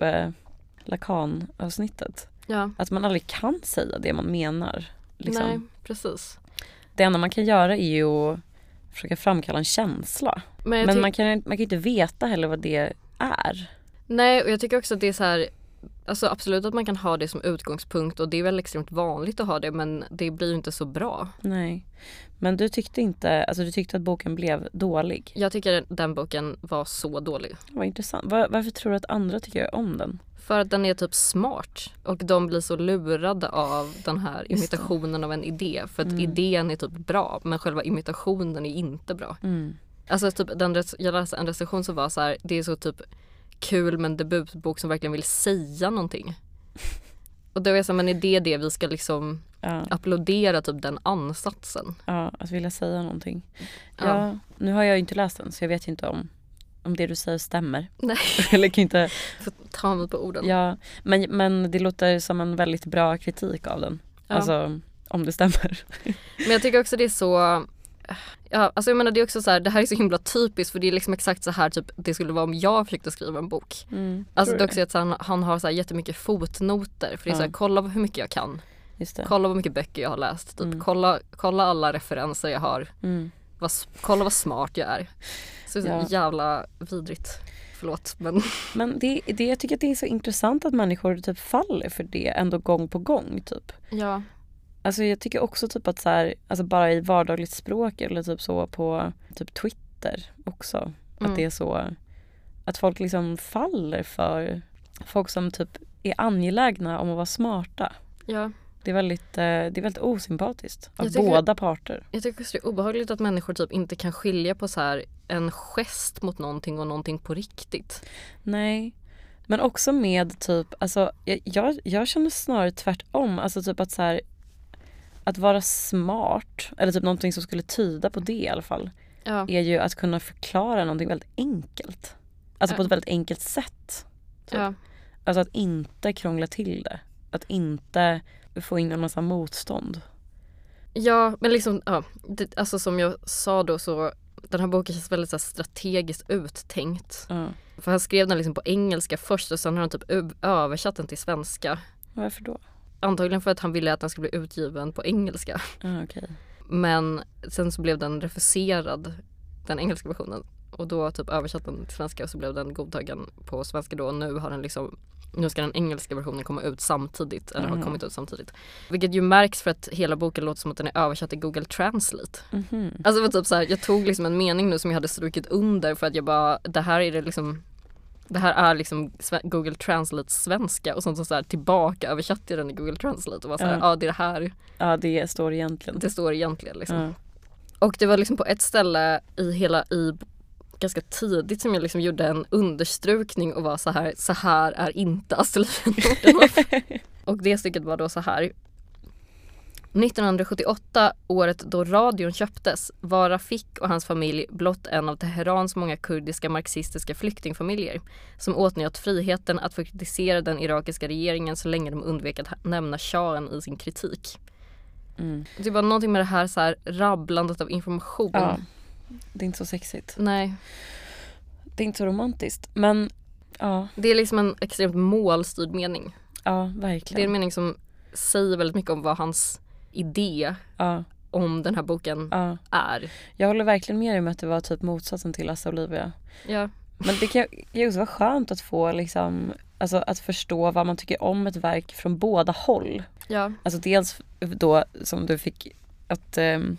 Lacan-avsnittet. Ja. Att man aldrig kan säga det man menar. Liksom. Nej, precis. Det enda man kan göra är ju att försöka framkalla en känsla. Men man kan inte veta heller vad det är. Nej, och jag tycker också att det är så här, alltså absolut att man kan ha det som utgångspunkt och det är väl extremt vanligt att ha det, men det blir ju inte så bra. Nej. Men du tyckte att boken blev dålig? Jag tycker att den boken var så dålig. Vad intressant. Varför tror du att andra tycker om den? För att den är typ smart och de blir så lurade av den här imitationen av en idé. För att idén är typ bra, men själva imitationen är inte bra. Alltså typ jag läste en recension som var så här, det är så typ kul med en debutbok som verkligen vill säga någonting. Och då är jag så här, men är det vi ska liksom applådera typ den ansatsen? Ja, att vilja säga någonting. Ja, nu har jag ju inte läst den så jag vet ju inte om det du säger stämmer. Nej. Eller kan inte ta mig på orden. Ja, men det låter som en väldigt bra kritik av den. Ja. Alltså om det stämmer. Men jag tycker också det är så, ja, alltså jag menar det är också så här, det här är så himla typiskt för det är liksom exakt så här typ det skulle vara om jag försökte skriva en bok. Alltså det är också att han har så här jättemycket fotnoter för det är så här, kolla hur mycket jag kan. Just det. Kolla hur mycket böcker jag har läst typ. Kolla alla referenser jag har. Kolla vad smart jag är. Så jävla vidrigt. Förlåt, men jag tycker att det är så intressant att människor typ faller för det ändå gång på gång typ. Ja. Alltså jag tycker också typ att så här, alltså bara i vardagligt språk eller typ så på typ Twitter också att det är så att folk liksom faller för folk som typ är angelägna om att vara smarta. Ja. Det är väldigt osympatiskt av båda parter. Jag tycker också det är obehagligt att människor typ inte kan skilja på så här en gest mot någonting och någonting på riktigt. Nej. Men också med typ, alltså jag känner snarare tvärtom. Alltså typ att så här, att vara smart, eller typ någonting som skulle tyda på det i alla fall, är ju att kunna förklara någonting väldigt enkelt. Alltså på ett väldigt enkelt sätt. Typ. Ja. Alltså att inte krångla till det. Att inte få in en massa motstånd. Ja, men liksom, alltså som jag sa då så den här boken känns väldigt så här strategiskt uttänkt. För han skrev den liksom på engelska först och sen har han typ översatt den till svenska. Varför då? Antagligen för att han ville att den skulle bli utgiven på engelska. Okay. Men sen så blev den refuserad, den engelska versionen. Och då typ översatt den till svenska och så blev den godtagen på svenska då. Och nu ska den engelska versionen komma ut samtidigt. Eller har kommit ut samtidigt. Vilket ju märks för att hela boken låter som att den är översatt i Google Translate. Alltså det var typ så här, jag tog liksom en mening nu som jag hade strukit under för att jag bara, det här är liksom Google Translate svenska och sånt så här tillbaka översatte den i Google Translate och var så här, det är det här. Ja, det står egentligen. Det står egentligen liksom. Och det var liksom på ett ställe i ganska tidigt som jag liksom gjorde en understrukning och var så här är inte Astrid Lindgren. Och det stycket var då så här: 1978, året då radion köptes, var Rafik och hans familj blott en av Teherans många kurdiska marxistiska flyktingfamiljer som åtnjöt friheten att få kritisera den irakiska regeringen så länge de undvek att nämna shahen i sin kritik. Det var någonting med det här, så här rabblandet av information. Ja, Det är inte så sexigt. Nej. Det är inte så romantiskt. Men ja. Det är liksom en extremt målstyrd mening. Ja, verkligen. Det är en mening som säger väldigt mycket om vad hans idé om den här boken är. Jag håller verkligen med dig om att det var typ motsatsen till Asta Olivia. Ja. Men det kan ju också vara skönt att få liksom, alltså att förstå vad man tycker om ett verk från båda håll. Ja. Alltså dels då som du fick att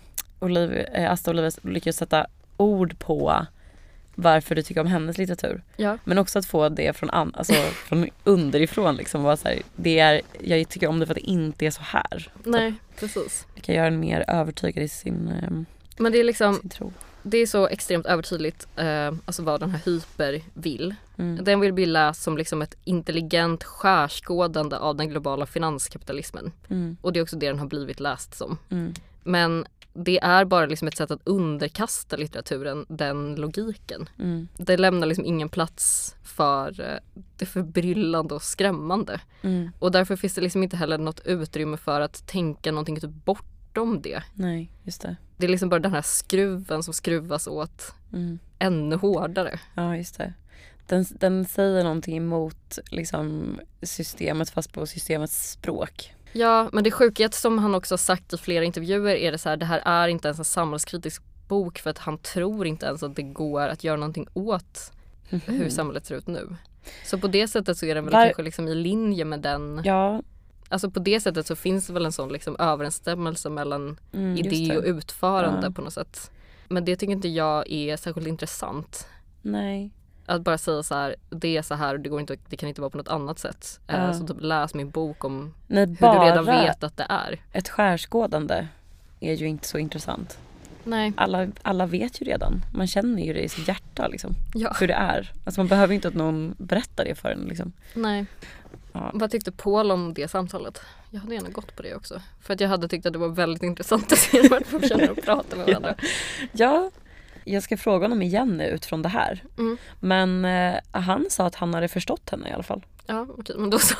Asta Olivia lyckades sätta ord på varför du tycker om hennes litteratur. Ja. Men också att få det från underifrån liksom, vara så här, jag tycker om det för att det inte är så här. Nej, precis. Det kan göra en mer övertygad i sin men det är liksom sin tro. Det är så extremt övertydligt alltså vad den här Hyper vill. Den vill bli läst som liksom ett intelligent skärskådande av den globala finanskapitalismen. Och det är också det den har blivit läst som. Men det är bara liksom ett sätt att underkasta litteraturen den logiken. Det lämnar liksom ingen plats för det förbryllande och skrämmande. Och därför finns det liksom inte heller något utrymme för att tänka någonting typ bortom det. Nej, just det. Det är liksom bara den här skruven som skruvas åt ännu hårdare. Ja, just det. Den säger någonting emot liksom systemet fast på systemets språk. Ja, men det sjukhet som han också har sagt i flera intervjuer är det så här, det här är inte ens en samhällskritisk bok för att han tror inte ens att det går att göra någonting åt hur samhället ser ut nu. Så på det sättet så är den väl kanske liksom i linje med den. Ja. Alltså på det sättet så finns det väl en sån liksom överensstämmelse mellan idé och utförande på något sätt. Men det tycker inte jag är särskilt intressant. Nej. Att bara säga så här, det är så här och det kan inte vara på något annat sätt. Så typ läs min bok om hur du redan vet att det är. Ett skärskådande är ju inte så intressant. Nej. Alla vet ju redan. Man känner ju det i sitt hjärta liksom. Ja. Hur det är. Alltså man behöver inte att någon berättar det för en liksom. Nej. Ja. Vad tyckte Paul om det samtalet? Jag hade gärna gått på det också. För att jag hade tyckt att det var väldigt intressant att se varför de känner och prata med varandra. Ja. Jag ska fråga honom igen nu utifrån det här. Men han sa att han hade förstått henne i alla fall. Ja, okej, men då så.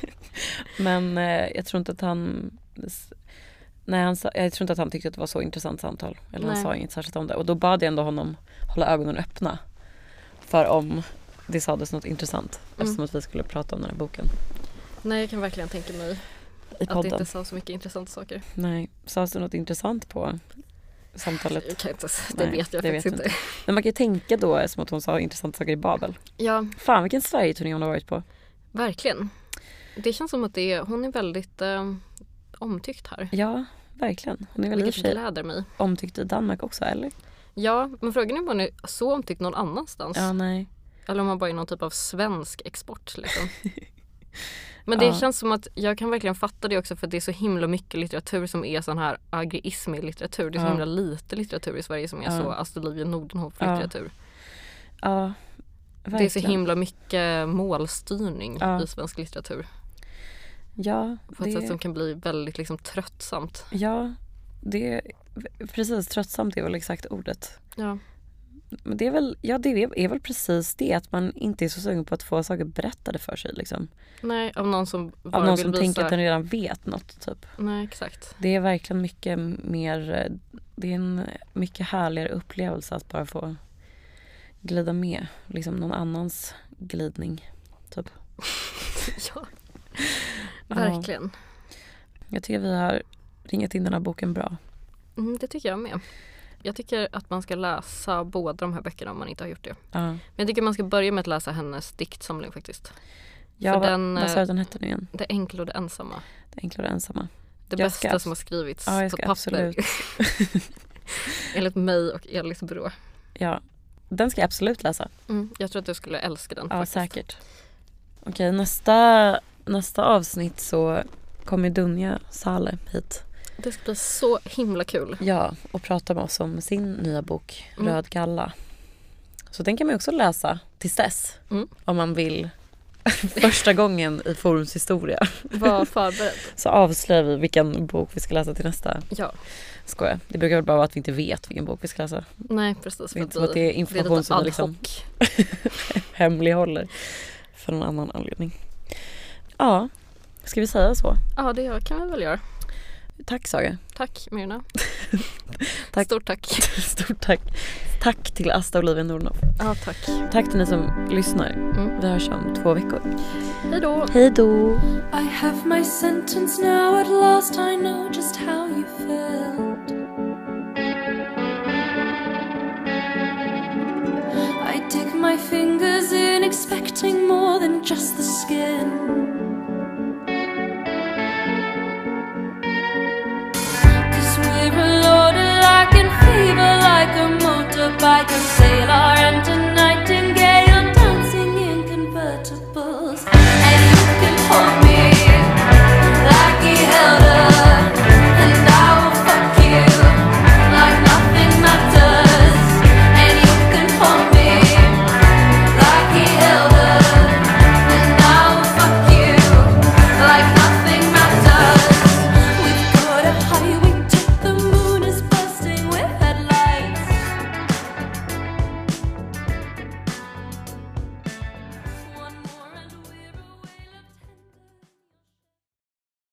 Men jag tror inte att han... Nej, jag tror inte att han tyckte att det var så intressant samtal. Eller han sa inget särskilt om det. Och då bad jag ändå honom hålla ögonen öppna. För om det sades något intressant. Eftersom att vi skulle prata om den här boken. Nej, jag kan verkligen tänka mig att det inte sa så mycket intressanta saker. Nej, sades det något intressant på samtalet? Det vet jag faktiskt inte. Men man kan ju tänka då som att hon sa intressanta saker i Babel. Ja. Fan, vilken Sverige-turné hon har varit på. Verkligen. Det känns som att hon är väldigt omtyckt här. Ja, verkligen. Hon är väldigt gläder mig. Omtyckt i Danmark också, eller? Ja, men frågan är om hon är så omtyckt någon annanstans. Ja, nej. Eller om man bara är någon typ av svensk export liksom. Men det känns som att jag kan verkligen fatta det också för att det är så himla mycket litteratur som är sån här agriism-litteratur. Det är så himla lite litteratur i Sverige som är så Astrid Lindgren Nordenhof-litteratur. Ja, verkligen. Det är så himla mycket målstyrning i svensk litteratur. Ja. På ett sätt som kan bli väldigt liksom tröttsamt. Ja, precis, tröttsamt är väl exakt ordet. Ja. Men det är väl precis det att man inte är så sugen på att få saker berättade för sig liksom. Nej, av någon som tänker att den redan vet något typ. Nej, exakt. Det är verkligen mycket mer, det är en mycket härligare upplevelse att bara få glida med liksom någon annans glidning typ. Ja. Verkligen. Jag tycker vi har ringat in den här boken bra. Det tycker jag med. Jag tycker att man ska läsa båda de här böckerna om man inte har gjort det. Men jag tycker man ska börja med att läsa hennes diktsamling faktiskt. Ja, vad sa den hette nu igen? Det enkla och det ensamma. Det enkla och det ensamma. Det bästa som har skrivits på papper. Absolut. Enligt mig och Elis Brå. Ja, den ska jag absolut läsa. Jag tror att du skulle älska den. Ja, faktiskt. Säkert. Okej, nästa avsnitt så kommer Dunja Saleh hit. Det ska bli så himla kul. Ja, och prata med oss om sin nya bok Röd galla. Så den kan man också läsa tills dess. Om man vill första gången i Forums historia. Var förberedd. Så avslöjar vi vilken bok vi ska läsa till nästa. Ja. Skojar. Det brukar väl bara vara att vi inte vet vilken bok vi ska läsa. Nej, precis. Det är inte så att det är information som vi liksom hemlighåller för någon annan anledning. Ja, ska vi säga så? Ja, det kan vi väl göra. Tack Saga. Tack Myrna. Tack. Stort tack. Stort tack. Tack till Asta Olivia Nordhoff. Ja, tack. Tack till ni som lyssnar. Vi hörs om 2 veckor. Hej då. Hej då. I have my sentence now, at last I know just how you feel.